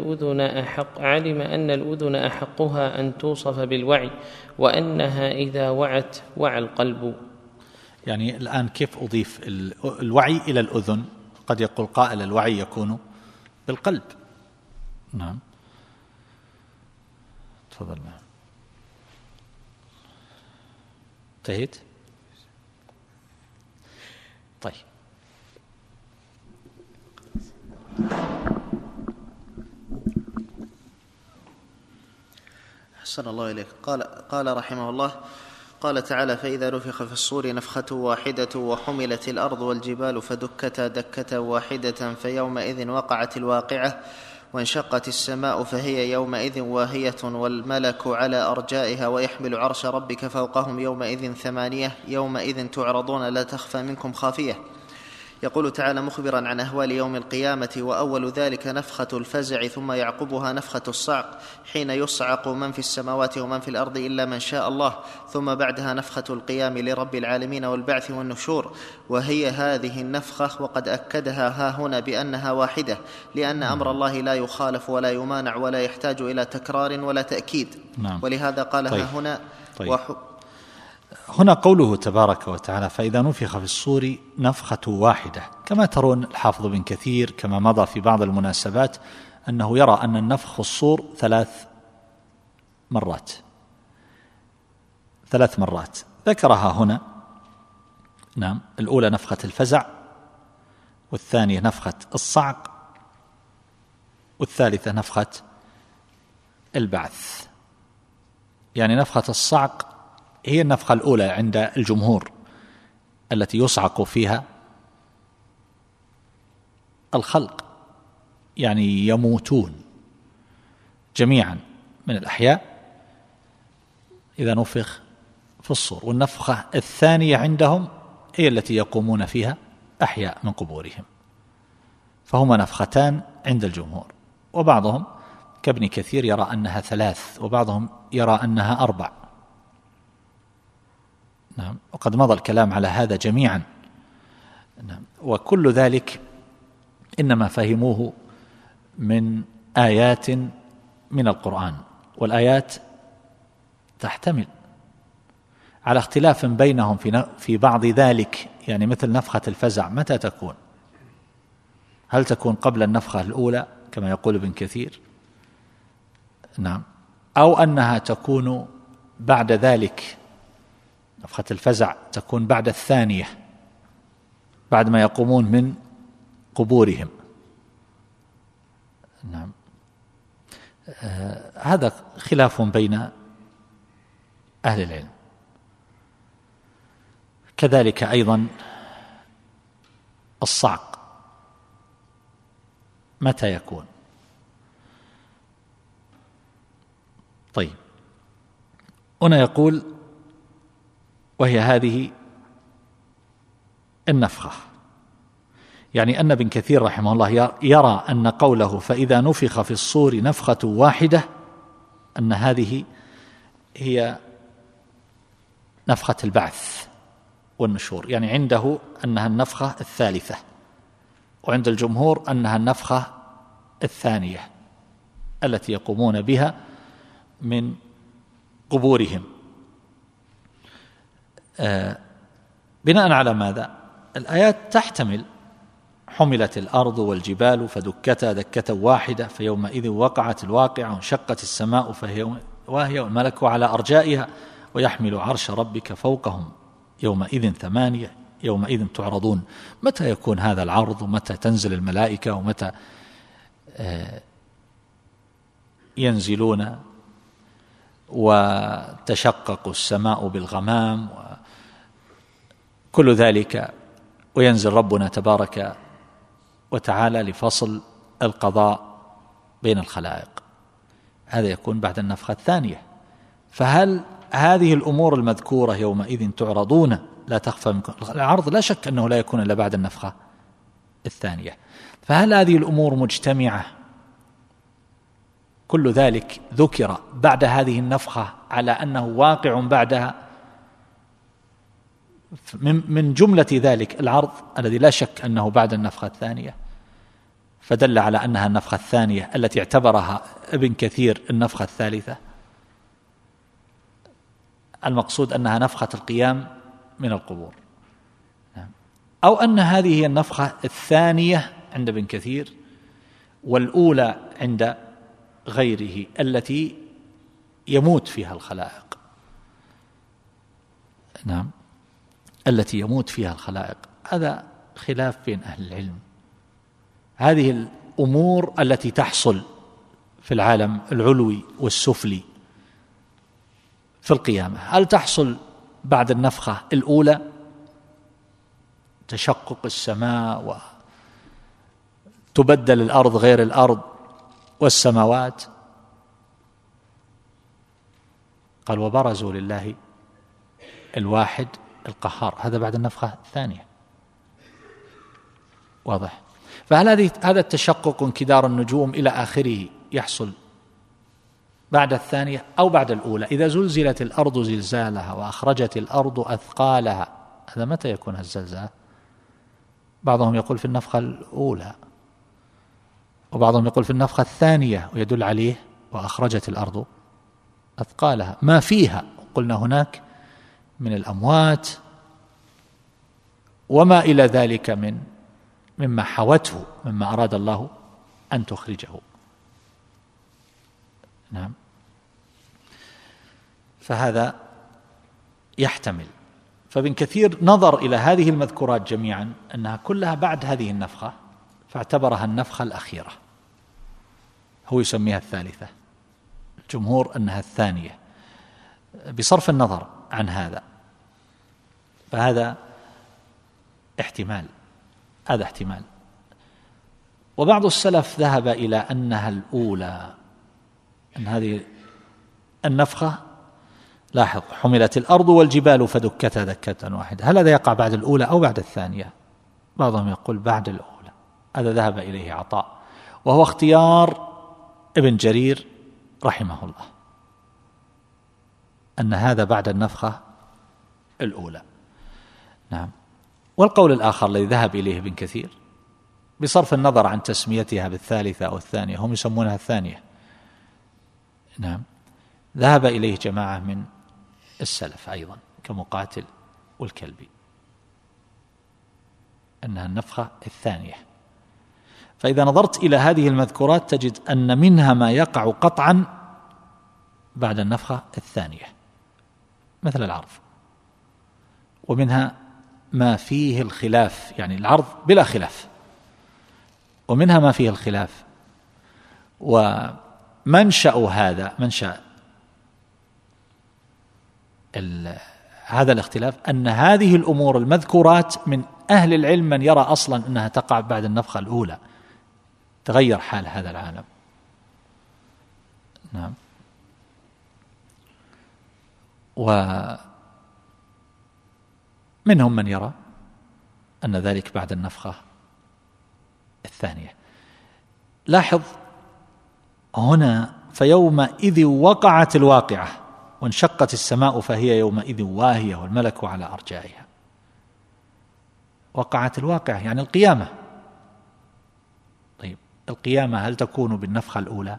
أن الأذن أحقها أن توصف بالوعي، وأنها إذا وعت وعى القلب. يعني الآن كيف أضيف الوعي إلى الأذن؟ قد يقول قائل: الوعي يكون بالقلب. نعم، تفضل. انتهيت؟ طيب، أحسن الله إليك. قال رحمه الله: قال تعالى: فإذا نفخ في الصور نفخة واحدة وحملت الأرض والجبال فدكتا دكة واحدة فيومئذ وقعت الواقعة، وانشقت السماء فهي يومئذ واهية، والملك على أرجائها، ويحمل عرش ربك فوقهم يومئذ 8، يومئذ تعرضون لا تخفى منكم خافية. يقول تعالى مخبرا عن أهوال يوم القيامة: وأول ذلك نفخة الفزع، ثم يعقبها نفخة الصعق، حين يصعق من في السماوات ومن في الأرض إلا من شاء الله، ثم بعدها نفخة القيام لرب العالمين والبعث والنشور، وهي هذه النفخة. وقد أكدها ها هنا بأنها واحدة، لأن أمر الله لا يخالف ولا يمانع ولا يحتاج إلى تكرار ولا تأكيد. نعم. ولهذا قالها هنا. هنا قوله تبارك وتعالى: فإذا نفخ في الصور نفخة واحدة، كما ترون الحافظ بن كثير كما مضى في بعض المناسبات أنه يرى أن النفخ في الصور 3 مرات ذكرها هنا. نعم، الأولى نفخة الفزع، والثانية نفخة الصعق، والثالثة نفخة البعث. يعني نفخة الصعق هي النفخة الأولى عند الجمهور، التي يصعق فيها الخلق، يعني يموتون جميعا من الأحياء إذا نفخ في الصور. والنفخة الثانية عندهم هي التي يقومون فيها أحياء من قبورهم. فهما نفختان عند الجمهور، وبعضهم كابن كثير يرى أنها 3، وبعضهم يرى أنها 4. نعم، وقد مضى الكلام على هذا جميعا. نعم، وكل ذلك إنما فهموه من آيات من القرآن، والآيات تحتمل على اختلاف بينهم في بعض ذلك، يعني مثل نفخة الفزع متى تكون؟ هل تكون قبل النفخة الأولى كما يقول ابن كثير؟ نعم، أو أنها تكون بعد ذلك، نفخة الفزع تكون بعد الثانية بعد ما يقومون من قبورهم. نعم، هذا خلاف بين أهل العلم. كذلك أيضا الصعق متى يكون؟ طيب، هنا يقول وهي هذه النفخة، يعني أن ابن كثير رحمه الله يرى أن قوله فإذا نفخ في الصور نفخة واحدة أن هذه هي نفخة البعث والنشور، يعني عنده أنها النفخة الثالثة، وعند الجمهور أنها النفخة الثانية التي يقومون بها من قبورهم. بناء على ماذا؟ الآيات تحتمل حملت الأرض والجبال فدكتا دكة واحدة فيومئذ وقعت الواقعة وانشقت السماء فهي واهية والملك على أرجائها ويحمل عرش ربك فوقهم يومئذ 8 يومئذ تعرضون. متى يكون هذا العرض؟ ومتى تنزل الملائكة؟ ومتى ينزلون وتشقق السماء بالغمام كل ذلك، وينزل ربنا تبارك وتعالى لفصل القضاء بين الخلائق، هذا يكون بعد النفخة الثانية. فهل هذه الأمور المذكورة يومئذ تعرضون لا تخفى منكم العرض لا شك أنه لا يكون إلا بعد النفخة الثانية، فهل هذه الأمور مجتمعة كل ذلك ذكر بعد هذه النفخة على أنه واقع بعدها؟ من جملة ذلك العرض الذي لا شك أنه بعد النفخة الثانية، فدل على أنها النفخة الثانية التي اعتبرها ابن كثير النفخة الثالثة. المقصود أنها نفخة القيام من القبور، أو أن هذه هي النفخة الثانية عند ابن كثير والأولى عند غيره التي يموت فيها الخلائق. نعم، التي يموت فيها الخلائق. هذا خلاف بين أهل العلم. هذه الأمور التي تحصل في العالم العلوي والسفلي في القيامة، هل تحصل بعد النفخة الأولى تشقق السماء وتبدل الأرض غير الأرض والسماوات؟ قال وبرزوا لله الواحد القهار، هذا بعد النفخة الثانية. واضح؟ فهل هذا التشقق وانكدار النجوم إلى آخره يحصل بعد الثانية أو بعد الأولى؟ إذا زلزلت الأرض زلزالها وأخرجت الأرض أثقالها، هذا متى يكون الزلزال؟ بعضهم يقول في النفخة الأولى، وبعضهم يقول في النفخة الثانية، ويدل عليه وأخرجت الأرض أثقالها ما فيها. قلنا هناك من الأموات وما إلى ذلك مما حوته مما أراد الله أن تخرجه. نعم، فهذا يحتمل. فابن كثير نظر إلى هذه المذكورات جميعا أنها كلها بعد هذه النفخة، فاعتبرها النفخة الأخيرة، هو يسميها الثالثة، الجمهور أنها الثانية، بصرف النظر عن هذا. فهذا احتمال، هذا احتمال. وبعض السلف ذهب إلى أنها الأولى، أن هذه النفخة، لاحظ حملت الأرض والجبال فدكتا دكة واحدة، هل هذا يقع بعد الأولى أو بعد الثانية؟ بعضهم يقول بعد الأولى، هذا ذهب إليه عطاء، وهو اختيار ابن جرير رحمه الله، أن هذا بعد النفخة الأولى. نعم. والقول الآخر الذي ذهب إليه ابن كثير بصرف النظر عن تسميتها بالثالثة أو الثانية، هم يسمونها الثانية، نعم، ذهب إليه جماعة من السلف أيضا كمقاتل والكلبي، أنها النفخة الثانية. فإذا نظرت إلى هذه المذكورات تجد أن منها ما يقع قطعا بعد النفخة الثانية مثل العرض، ومنها ما فيه الخلاف، يعني العرض بلا خلاف، ومنها ما فيه الخلاف. ومنشأ هذا هذا الاختلاف أن هذه الأمور المذكورات من أهل العلم من يرى أصلا أنها تقع بعد النفخة الأولى، تغير حال هذا العالم. نعم. ومنهم من يرى أن ذلك بعد النفخة الثانية. لاحظ هنا فيومئذ وقعت الواقعة وانشقت السماء فهي يومئذ واهية والملك على أرجائها. وقعت الواقعة يعني القيامة. طيب القيامة هل تكون بالنفخة الأولى؟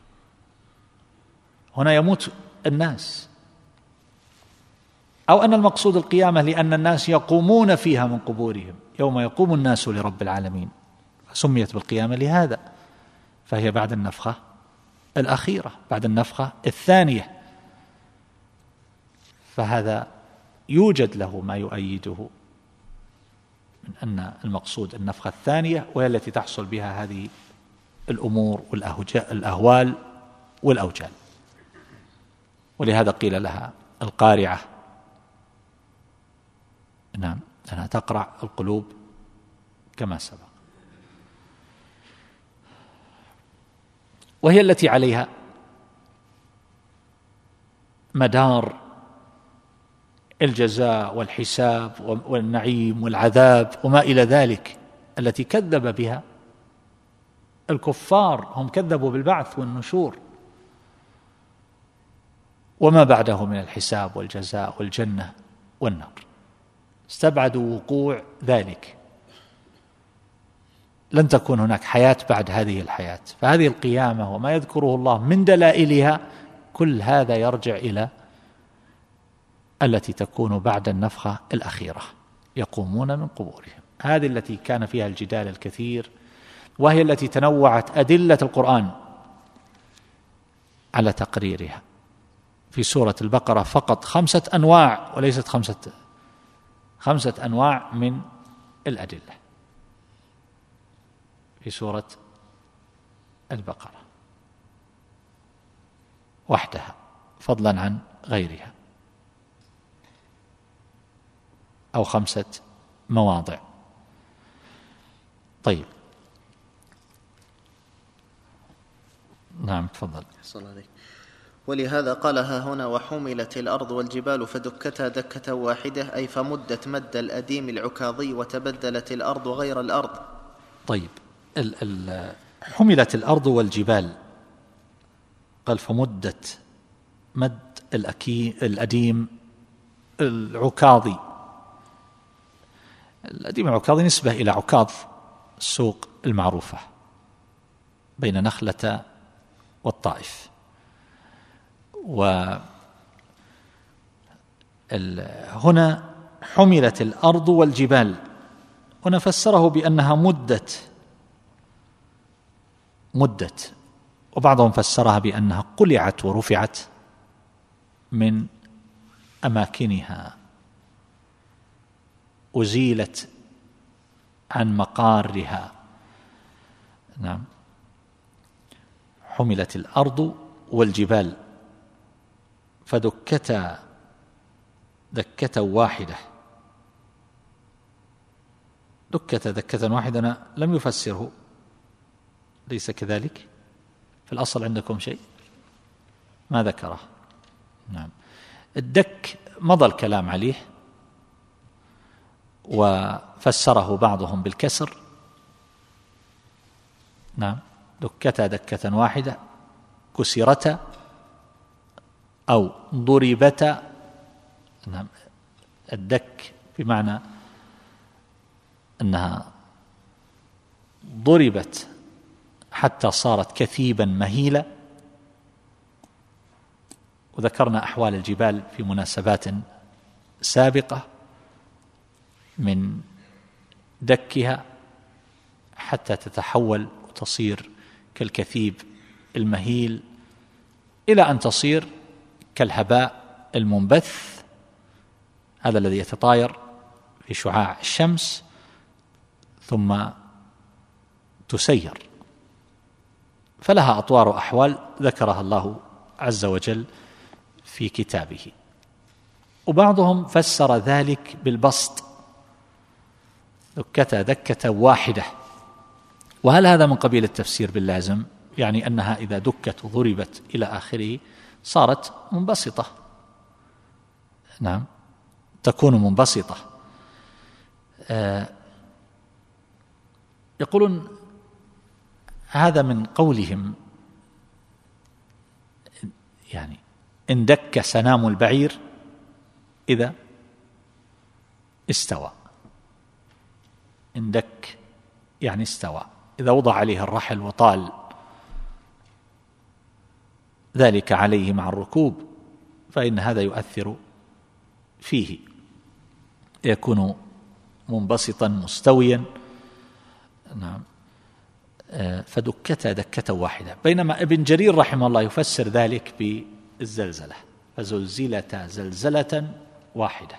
هنا يموت الناس، أو أن المقصود القيامة لأن الناس يقومون فيها من قبورهم يوم يقوم الناس لرب العالمين، سميت بالقيامة لهذا، فهي بعد النفخة الأخيرة، بعد النفخة الثانية. فهذا يوجد له ما يؤيده من أن المقصود النفخة الثانية، وهي التي تحصل بها هذه الأمور والأهوال والأوجال. ولهذا قيل لها القارعة، نعم، أنها تقرع القلوب كما سبق، وهي التي عليها مدار الجزاء والحساب والنعيم والعذاب وما إلى ذلك، التي كذب بها الكفار، هم كذبوا بالبعث والنشور وما بعده من الحساب والجزاء والجنة والنار، استبعدوا وقوع ذلك، لن تكون هناك حياة بعد هذه الحياة. فهذه القيامة وما يذكره الله من دلائلها كل هذا يرجع إلى التي تكون بعد النفخة الأخيرة، يقومون من قبورهم. هذه التي كان فيها الجدال الكثير، وهي التي تنوعت أدلة القرآن على تقريرها. في سورة البقرة فقط 5 أنواع وليست 5 أنواع من الأدلة في سورة البقرة وحدها فضلا عن غيرها، أو 5 مواضع. طيب، نعم تفضل. ولهذا قالها هنا وحملت الأرض والجبال فدكتا دكة واحدة، أي فمدت مد الأديم العكاظي وتبدلت الأرض غير الأرض. طيب، حملت الأرض والجبال، قال فمدت مد الأديم العكاظي. الأديم العكاظي نسبة إلى عكاظ السوق المعروفة بين نخلة والطائف. هنا حملت الأرض والجبال، هنا فسره بأنها مدت، وبعضهم فسرها بأنها قلعت ورفعت من أماكنها، أزيلت عن مقارها. نعم، حملت الأرض والجبال فدكتا دكة واحدة. دكة واحدة لم يفسره، ليس كذلك؟ في الأصل عندكم شيء ما ذكره. نعم، الدك مضى الكلام عليه، وفسره بعضهم بالكسر نعم، دكتا دكة واحدة، كسرتا أو ضربتا. نعم، الدك بمعنى أنها ضربت حتى صارت كثيبا مهيلا. وذكرنا أحوال الجبال في مناسبات سابقة من دكها حتى تتحول وتصير كالكثيب المهيل إلى أن تصير كالهباء المنبث، هذا الذي يتطاير في شعاع الشمس ثم تسير. فلها أطوار وأحوال ذكرها الله عز وجل في كتابه. وبعضهم فسر ذلك بالبسط، دكتا دكة واحدة. وهل هذا من قبيل التفسير باللازم؟ يعني أنها إذا دكت وضربت إلى آخره صارت منبسطة. نعم، تكون منبسطة. يقولون هذا من قولهم يعني إن دك سنام البعير إذا استوى. إن دك يعني استوى، إذا وضع عليه الرحل وطال ذلك عليه مع الركوب فإن هذا يؤثر فيه، يكون منبسطا مستويا. نعم، فدكتا دكة واحدة. بينما ابن جرير رحمه الله يفسر ذلك بالزلزلة، فزلزلة زلزلة واحدة،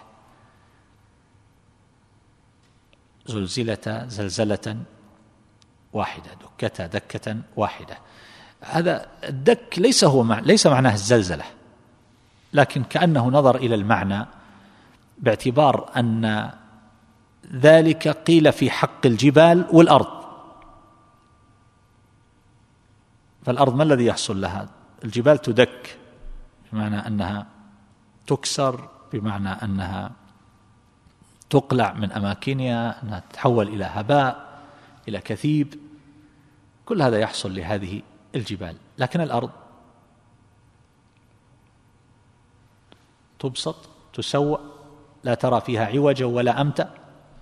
زلزلة زلزلة واحدة، دكتا دكة واحدة. هذا الدك ليس معناه الزلزلة، لكن كأنه نظر إلى المعنى باعتبار أن ذلك قيل في حق الجبال والأرض. فالأرض ما الذي يحصل لها؟ الجبال تدك بمعنى أنها تكسر، بمعنى أنها تقلع من أماكنها، أنها تتحول إلى هباء، إلى كثيب. كل هذا يحصل لهذه الجبال. لكن الأرض تبسط تسوى، لا ترى فيها عوجا ولا أمتا.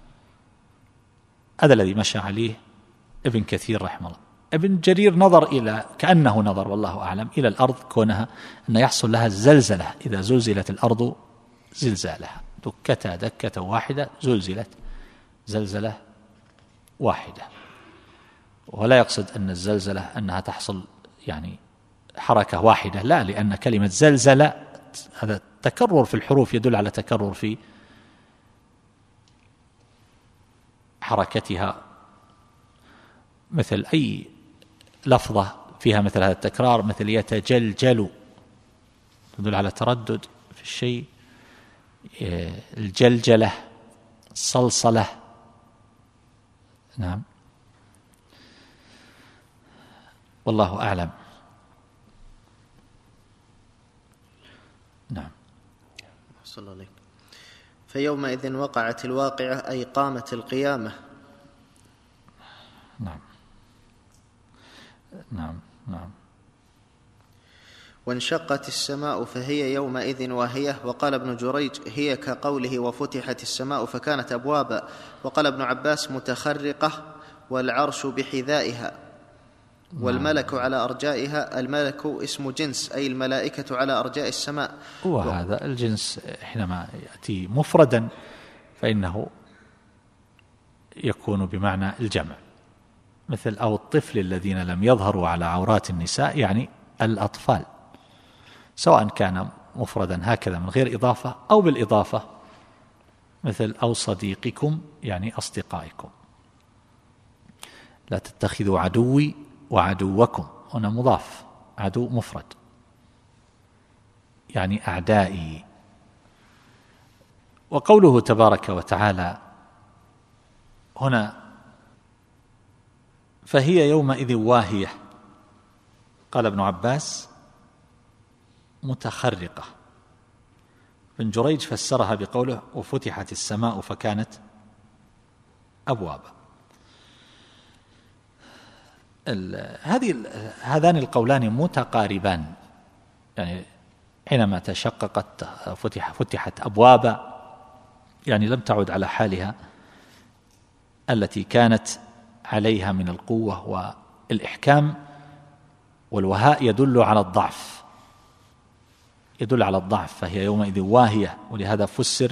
هذا الذي مشى عليه ابن كثير رحمه الله. ابن جرير نظر إلى، كأنه نظر والله أعلم، إلى الأرض كونها أن يحصل لها الزلزلة إذا زلزلت الأرض زلزالها. دكتا دكة واحدة، زلزلت زلزلة واحدة. ولا يقصد أن الزلزلة أنها تحصل يعني حركة واحدة، لا، لأن كلمة زلزلة هذا تكرر في الحروف يدل على تكرر في حركتها، مثل أي لفظة فيها مثل هذا التكرار، مثل يتجلجل تدل على تردد في الشيء، الجلجلة، الصلصلة. نعم، والله أعلم. نعم. صلى الله عليه. فيومئذ وقعت الواقعة أي قامت القيامة. نعم نعم نعم. وانشقت السماء فهي يومئذ واهية. وقال ابن جريج هي كقوله وفتحت السماء فكانت أبوابا. وقال ابن عباس متخرقة والعرش بحذائها والملك على أرجائها. الملك اسم جنس أي الملائكة على أرجاء السماء. وهذا الجنس حينما يأتي مفردا فإنه يكون بمعنى الجمع، مثل أو الطفل الذين لم يظهروا على عورات النساء، يعني الأطفال، سواء كان مفردا هكذا من غير إضافة أو بالإضافة، مثل أو صديقكم يعني أصدقائكم. لا تتخذوا عدوي وعدوكم، هنا مضاف، عدو مفرد يعني أعدائي. وقوله تبارك وتعالى هنا فهي يومئذ واهية، قال ابن عباس متخرقة. ابن جريج فسرها بقوله وفتحت السماء فكانت أبوابا. هذان القولان متقاربان، يعني حينما تشققت فتحت أبوابا، يعني لم تعد على حالها التي كانت عليها من القوة والإحكام، والوهاء يدل على الضعف، يدل على الضعف، فهي يومئذ واهية، ولهذا فسر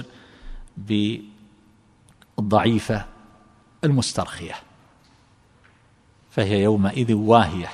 بالضعيفة المسترخية، فهي يومئذ واهية.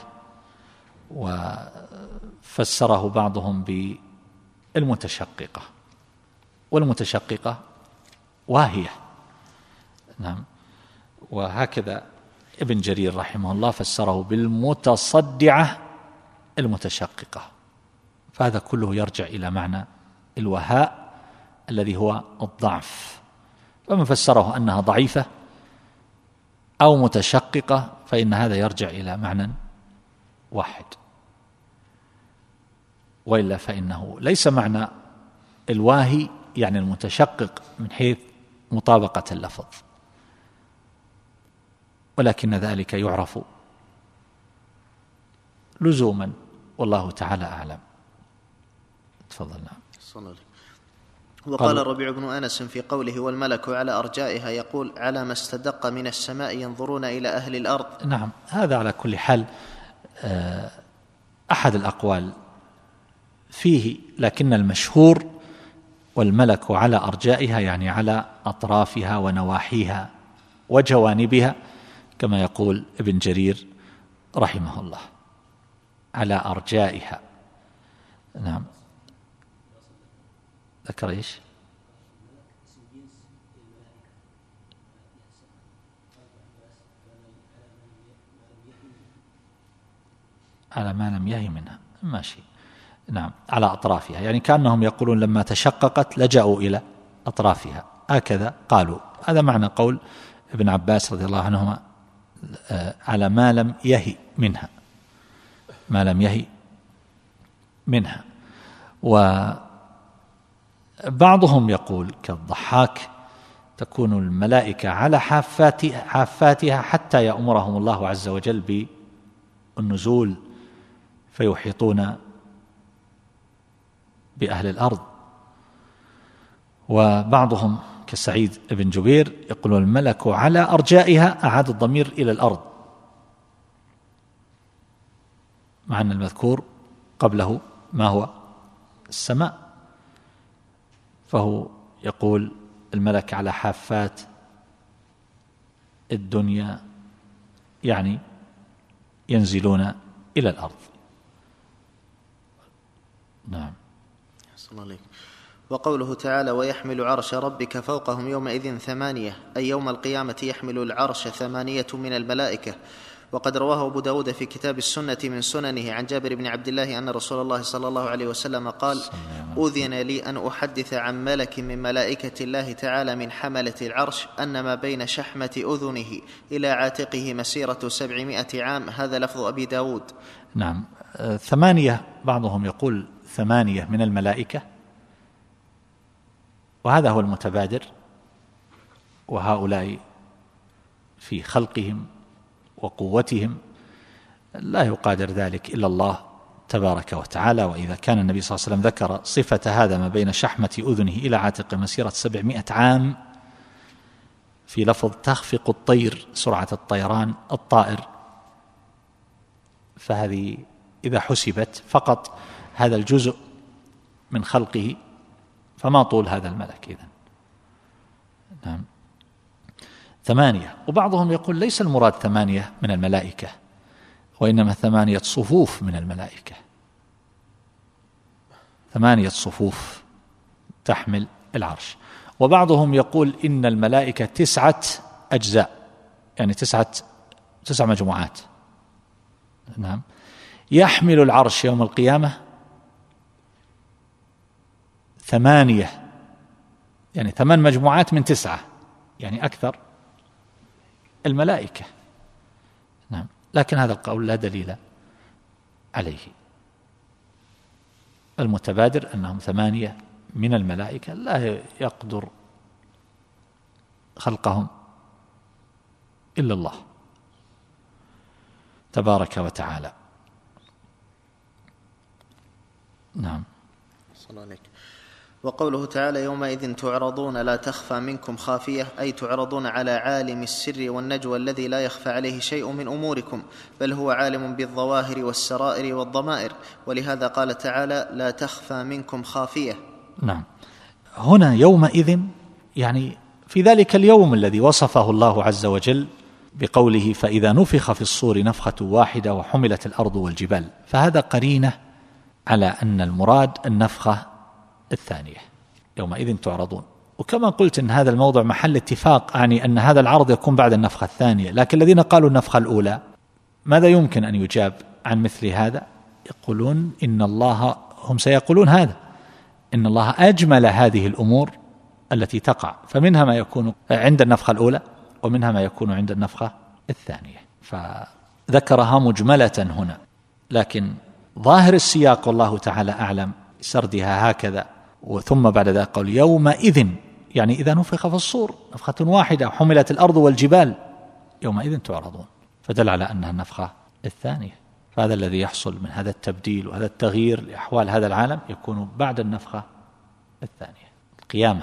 وفسره بعضهم بالمتشققة، والمتشققة واهية. نعم. وهكذا ابن جرير رحمه الله فسره بالمتصدعة المتشققة، فهذا كله يرجع إلى معنى الوهاء الذي هو الضعف. فمن فسره أنها ضعيفة أو متشققة فإن هذا يرجع إلى معنى واحد، وإلا فإنه ليس معنى الواهي يعني المتشقق من حيث مطابقة اللفظ، ولكن ذلك يعرف لزوما، والله تعالى أعلم. تفضلنا. وقال الربيع بن أنس في قوله والملك على أرجائها يقول على ما استدق من السماء ينظرون إلى أهل الأرض. نعم، هذا على كل حال أحد الأقوال فيه، لكن المشهور والملك على أرجائها يعني على أطرافها ونواحيها وجوانبها، كما يقول ابن جرير رحمه الله، على أرجائها. نعم. ذكر إيش؟ على ما لم يهي منها، ماشي. نعم، على أطرافها، يعني كأنهم يقولون لما تشققت لجأوا إلى أطرافها، هكذا قالوا. هذا معنى قول ابن عباس رضي الله عنهما على ما لم يهي منها، ما لم يهي منها. وبعضهم يقول كالضحاك تكون الملائكة على حافاتها حتى يأمرهم الله عز وجل بالنزول فيحيطون بأهل الأرض. وبعضهم كسعيد بن جبير يقول الملك على أرجائها، أعاد الضمير إلى الأرض، مع أن المذكور قبله ما هو السماء، فهو يقول الملك على حافات الدنيا، يعني ينزلون إلى الأرض. نعم. وقوله تعالى ويحمل عرش ربك فوقهم يومئذ 8، أي يوم القيامة يحمل العرش 8 من الملائكة. وقد رواه أبو داود في كتاب السنة من سننه عن جابر بن عبد الله أن رسول الله صلى الله عليه وسلم قال أذن لي أن أحدث عن ملك من ملائكة الله تعالى من حملة العرش أن ما بين شحمة أذنه إلى عاتقه مسيرة 700 عام. هذا لفظ أبي داود. نعم. 8، بعضهم يقول 8 من الملائكة، وهذا هو المتبادر، وهؤلاء في خلقهم وقوتهم لا يقادر ذلك إلا الله تبارك وتعالى. وإذا كان النبي صلى الله عليه وسلم ذكر صفة هذا ما بين شحمة أذنه إلى عاتق مسيرة 700 عام في لفظ تخفق الطير سرعة الطيران الطائر، فهذه إذا حسبت فقط هذا الجزء من خلقه فما طول هذا الملك إذن. نعم. 8. وبعضهم يقول ليس المراد 8 من الملائكة، وإنما 8 صفوف من الملائكة، 8 صفوف تحمل العرش. وبعضهم يقول إن الملائكة 9 أجزاء، يعني 9 مجموعات. نعم. يحمل العرش يوم القيامة 8، يعني 8 مجموعات من 9، يعني أكثر الملائكة. نعم. لكن هذا القول لا دليل عليه. المتبادر أنهم 8 من الملائكة، لا يقدر خلقهم إلا الله. تبارك وتعالى. نعم. صلى عليك. وقوله تعالى يومئذ تعرضون لا تخفى منكم خافية، أي تعرضون على عالم السر والنجوى الذي لا يخفى عليه شيء من أموركم، بل هو عالم بالظواهر والسرائر والضمائر، ولهذا قال تعالى لا تخفى منكم خافية. نعم. هنا يومئذ يعني في ذلك اليوم الذي وصفه الله عز وجل بقوله فإذا نفخ في الصور نفخة واحدة وحملت الأرض والجبال، فهذا قرينة على أن المراد النفخة الثانية. يومئذ تعرضون، وكما قلت إن هذا الموضع محل اتفاق، يعني أن هذا العرض يكون بعد النفخة الثانية، لكن الذين قالوا النفخة الأولى ماذا يمكن أن يجاب عن مثل هذا؟ يقولون إن الله، هم سيقولون هذا، إن الله أجمل هذه الأمور التي تقع، فمنها ما يكون عند النفخة الأولى ومنها ما يكون عند النفخة الثانية، فذكرها مجملة هنا. لكن ظاهر السياق والله تعالى أعلم سردها هكذا، وثم بعد ذلك قال يومئذ، يعني إذا نفخ في الصور نفخة واحدة وحملت الأرض والجبال يومئذ تعرضون، فدل على أنها النفخة الثانية. فهذا الذي يحصل من هذا التبديل وهذا التغيير لأحوال هذا العالم يكون بعد النفخة الثانية، القيامة.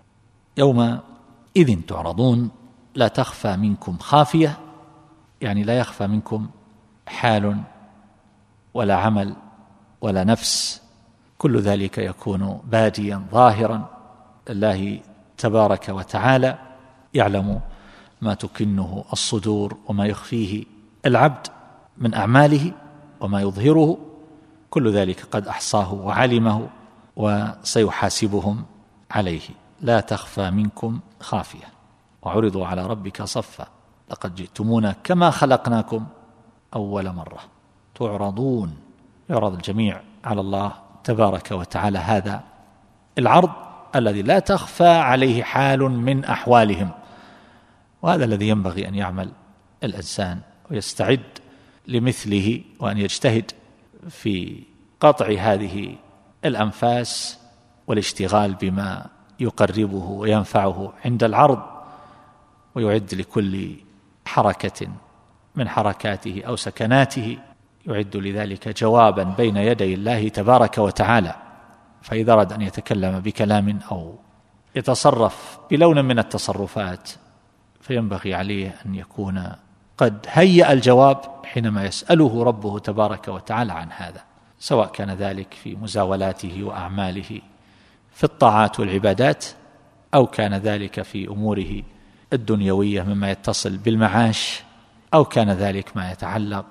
يومئذ تعرضون لا تخفى منكم خافية، يعني لا يخفى منكم حال ولا عمل ولا نفس، كل ذلك يكون باديا ظاهرا. الله تبارك وتعالى يعلم ما تكنه الصدور وما يخفيه العبد من أعماله وما يظهره، كل ذلك قد أحصاه وعلمه وسيحاسبهم عليه. لا تخفى منكم خافية، وعرضوا على ربك صفا لقد جئتمونا كما خلقناكم أول مرة. تعرضون، يعرض الجميع على الله تبارك وتعالى هذا العرض الذي لا تخفى عليه حال من أحوالهم، وهذا الذي ينبغي أن يعمل الإنسان ويستعد لمثله، وأن يجتهد في قطع هذه الأنفاس والاشتغال بما يقربه وينفعه عند العرض، ويعد لكل حركة من حركاته أو سكناته يعد لذلك جوابا بين يدي الله تبارك وتعالى. فإذا أراد أن يتكلم بكلام أو يتصرف بلون من التصرفات فينبغي عليه أن يكون قد هيأ الجواب حينما يسأله ربه تبارك وتعالى عن هذا، سواء كان ذلك في مزاولاته وأعماله في الطاعات والعبادات، أو كان ذلك في أموره الدنيوية مما يتصل بالمعاش، أو كان ذلك ما يتعلق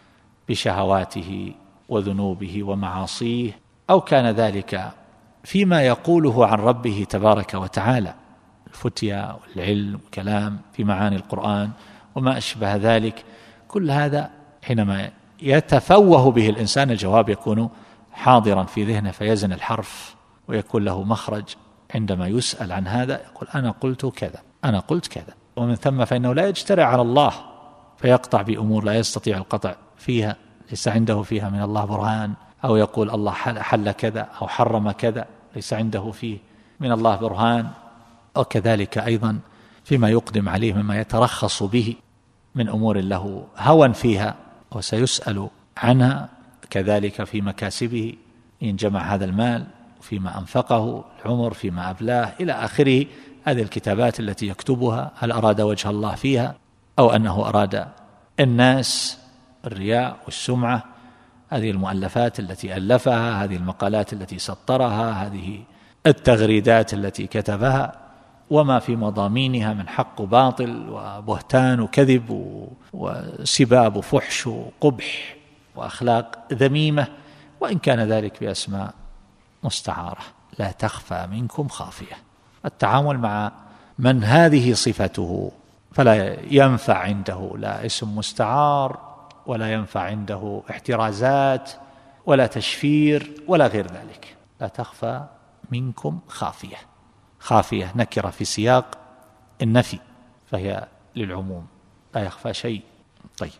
بشهواته وذنوبه ومعاصيه، أو كان ذلك فيما يقوله عن ربه تبارك وتعالى، الفتيا والعلم والكلام في معاني القرآن وما أشبه ذلك. كل هذا حينما يتفوه به الإنسان الجواب يكون حاضرا في ذهنه، فيزن الحرف ويكون له مخرج عندما يسأل عن هذا، يقول أنا قلت كذا، أنا قلت كذا. ومن ثم فإنه لا يجترع على الله فيقطع بأمور لا يستطيع القطع فيها، ليس عنده فيها من الله برهان، أو يقول الله حل كذا أو حرم كذا ليس عنده فيه من الله برهان. وكذلك أيضا فيما يقدم عليه مما يترخص به من أمور له هوى فيها وسيسأل عنها، كذلك في مكاسبه إن جمع هذا المال، فيما أنفقه العمر، فيما أبلاه إلى آخره. هذه الكتابات التي يكتبها هل أراد وجه الله فيها أو أنه أراد الناس، الرياء والسمعة، هذه المؤلفات التي ألفها، هذه المقالات التي سطرها، هذه التغريدات التي كتبها، وما في مضامينها من حق باطل وبهتان وكذب وسباب وفحش وقبح وأخلاق ذميمة، وإن كان ذلك بأسماء مستعارة. لا تخفى منكم خافية. التعامل مع من هذه صفته فلا ينفع عنده لا اسم مستعار، ولا ينفع عنده احترازات ولا تشفير ولا غير ذلك. لا تخفى منكم خافية. خافية نكرة في سياق النفي فهي للعموم، لا يخفى شيء. طيب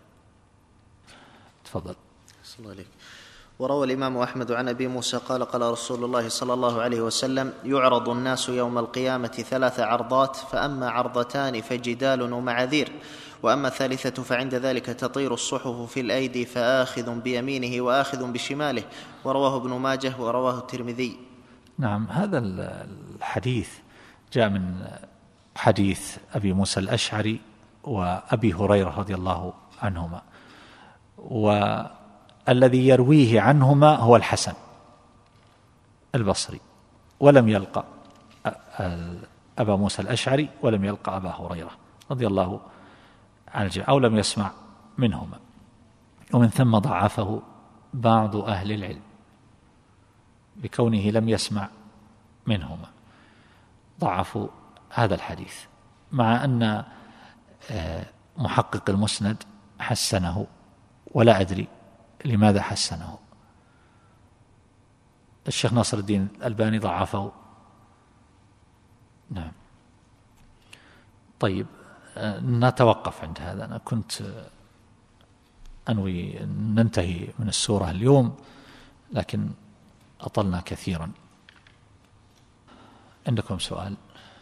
تفضل. صلى الله عليك. وروى الإمام أحمد عن أبي موسى قال قال رسول الله صلى الله عليه وسلم يعرض الناس يوم القيامة 3 عرضات، فأما عرضتان فجدال ومعاذير، وأما الثالثة فعند ذلك تطير الصحف في الأيدي فآخذ بيمينه وآخذ بشماله، ورواه ابن ماجه ورواه الترمذي. نعم، هذا الحديث جاء من حديث أبي موسى الأشعري وأبي هريرة رضي الله عنهما، والذي يرويه عنهما هو الحسن البصري، ولم يلقى أبا موسى الأشعري ولم يلقى أبا هريرة رضي الله عن الجميع، أو لم يسمع منهما، ومن ثم ضعفه بعض أهل العلم بكونه لم يسمع منهما، ضعفوا هذا الحديث، مع أن محقق المسند حسنه، ولا أدري لماذا حسنه. الشيخ ناصر الدين الألباني ضعفه. نعم. طيب، نتوقف عند هذا. أنا كنت أنوي ننتهي من السورة اليوم، لكن أطلنا كثيرا. عندكم سؤال؟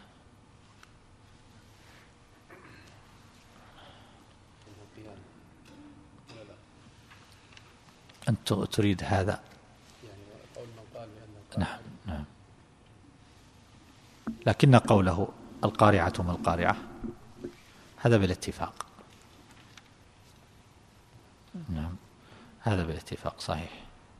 أنت تريد هذا؟ نعم نعم. لكن قوله القارعة ما القارعة هذا بالاتفاق. نعم، هذا بالاتفاق صحيح.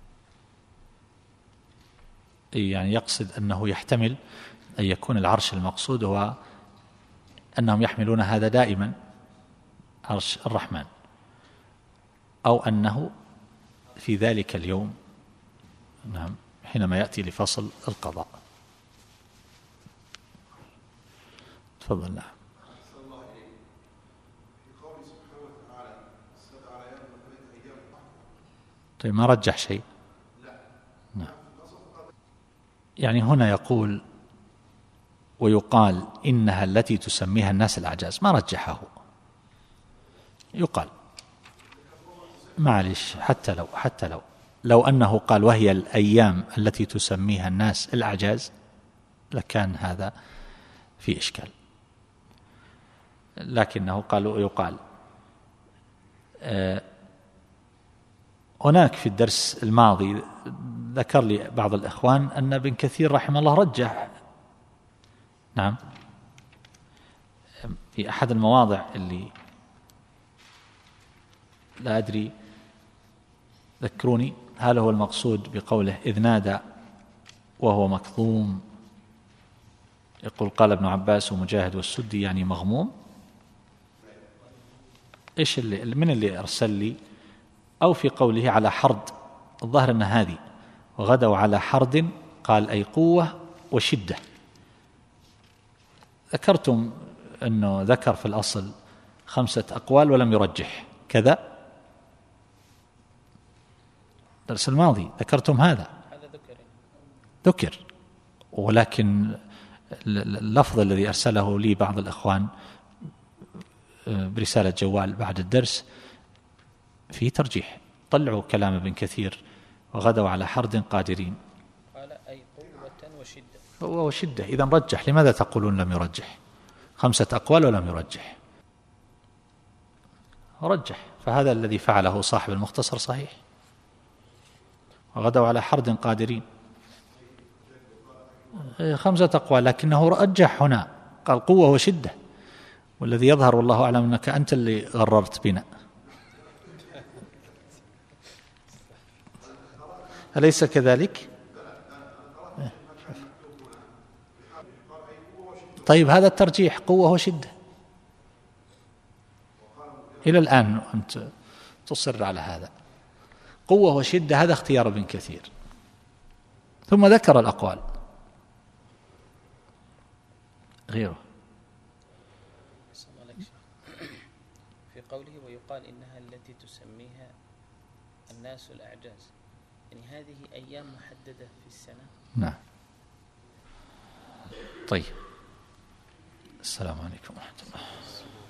يعني يقصد أنه يحتمل أن يكون العرش المقصود هو أنهم يحملون هذا دائما، عرش الرحمن، أو أنه في ذلك اليوم، نعم، حينما يأتي لفصل القضاء. تفضل. نعم. طيب، ما رجح شيء. نعم. يعني هنا يقول ويقال إنها التي تسميها الناس الأعجاز، ما رجحه. يقال معلش، حتى لو أنه قال وهي الأيام التي تسميها الناس الأعجاز لكان هذا في إشكال، لكنه يقال. هناك في الدرس الماضي ذكر لي بعض الإخوان أن ابن كثير رحمه الله رجح، نعم، في أحد المواضع اللي لا أدري، ذكروني، هل هو المقصود بقوله إذ نادى وهو مكظوم؟ يقول قال ابن عباس ومجاهد والسدي يعني مغموم. إيش اللي أرسل لي؟ أو في قوله على حرد، الظاهر أن هذه وغدوا على حرد، قال أي قوة وشدة. ذكرتم أنه ذكر في الأصل 5 أقوال ولم يرجح كذا. الدرس الماضي ذكرتم هذا ذكر، ولكن اللفظ الذي أرسله لي بعض الإخوان برسالة جوال بعد الدرس فيه ترجيح. طلعوا كلام ابن كثير وغدوا على حرد قادرين، قال أي قوة وشدة. قوة وشدة، إذن رجح. لماذا تقولون لم يرجح؟ 5 أقوال ولم يرجح. رجح، فهذا الذي فعله صاحب المختصر صحيح. وغدوا على حرد قادرين 5 أقوال، لكنه رجح هنا قال قوة وشدة، والذي يظهر والله أعلم أنك أنت اللي غررت بنا، أليس كذلك؟ طيب، هذا الترجيح قوة وشدة إلى الآن أنت تصر على هذا، قوة وشدة، هذا اختيار ابن كثير، ثم ذكر الأقوال غيره. في قوله ويقال إنها التي تسميها الناس الأعجاز، يعني هذه أيام محددة في السنة. نعم. طيب، السلام عليكم ورحمة الله.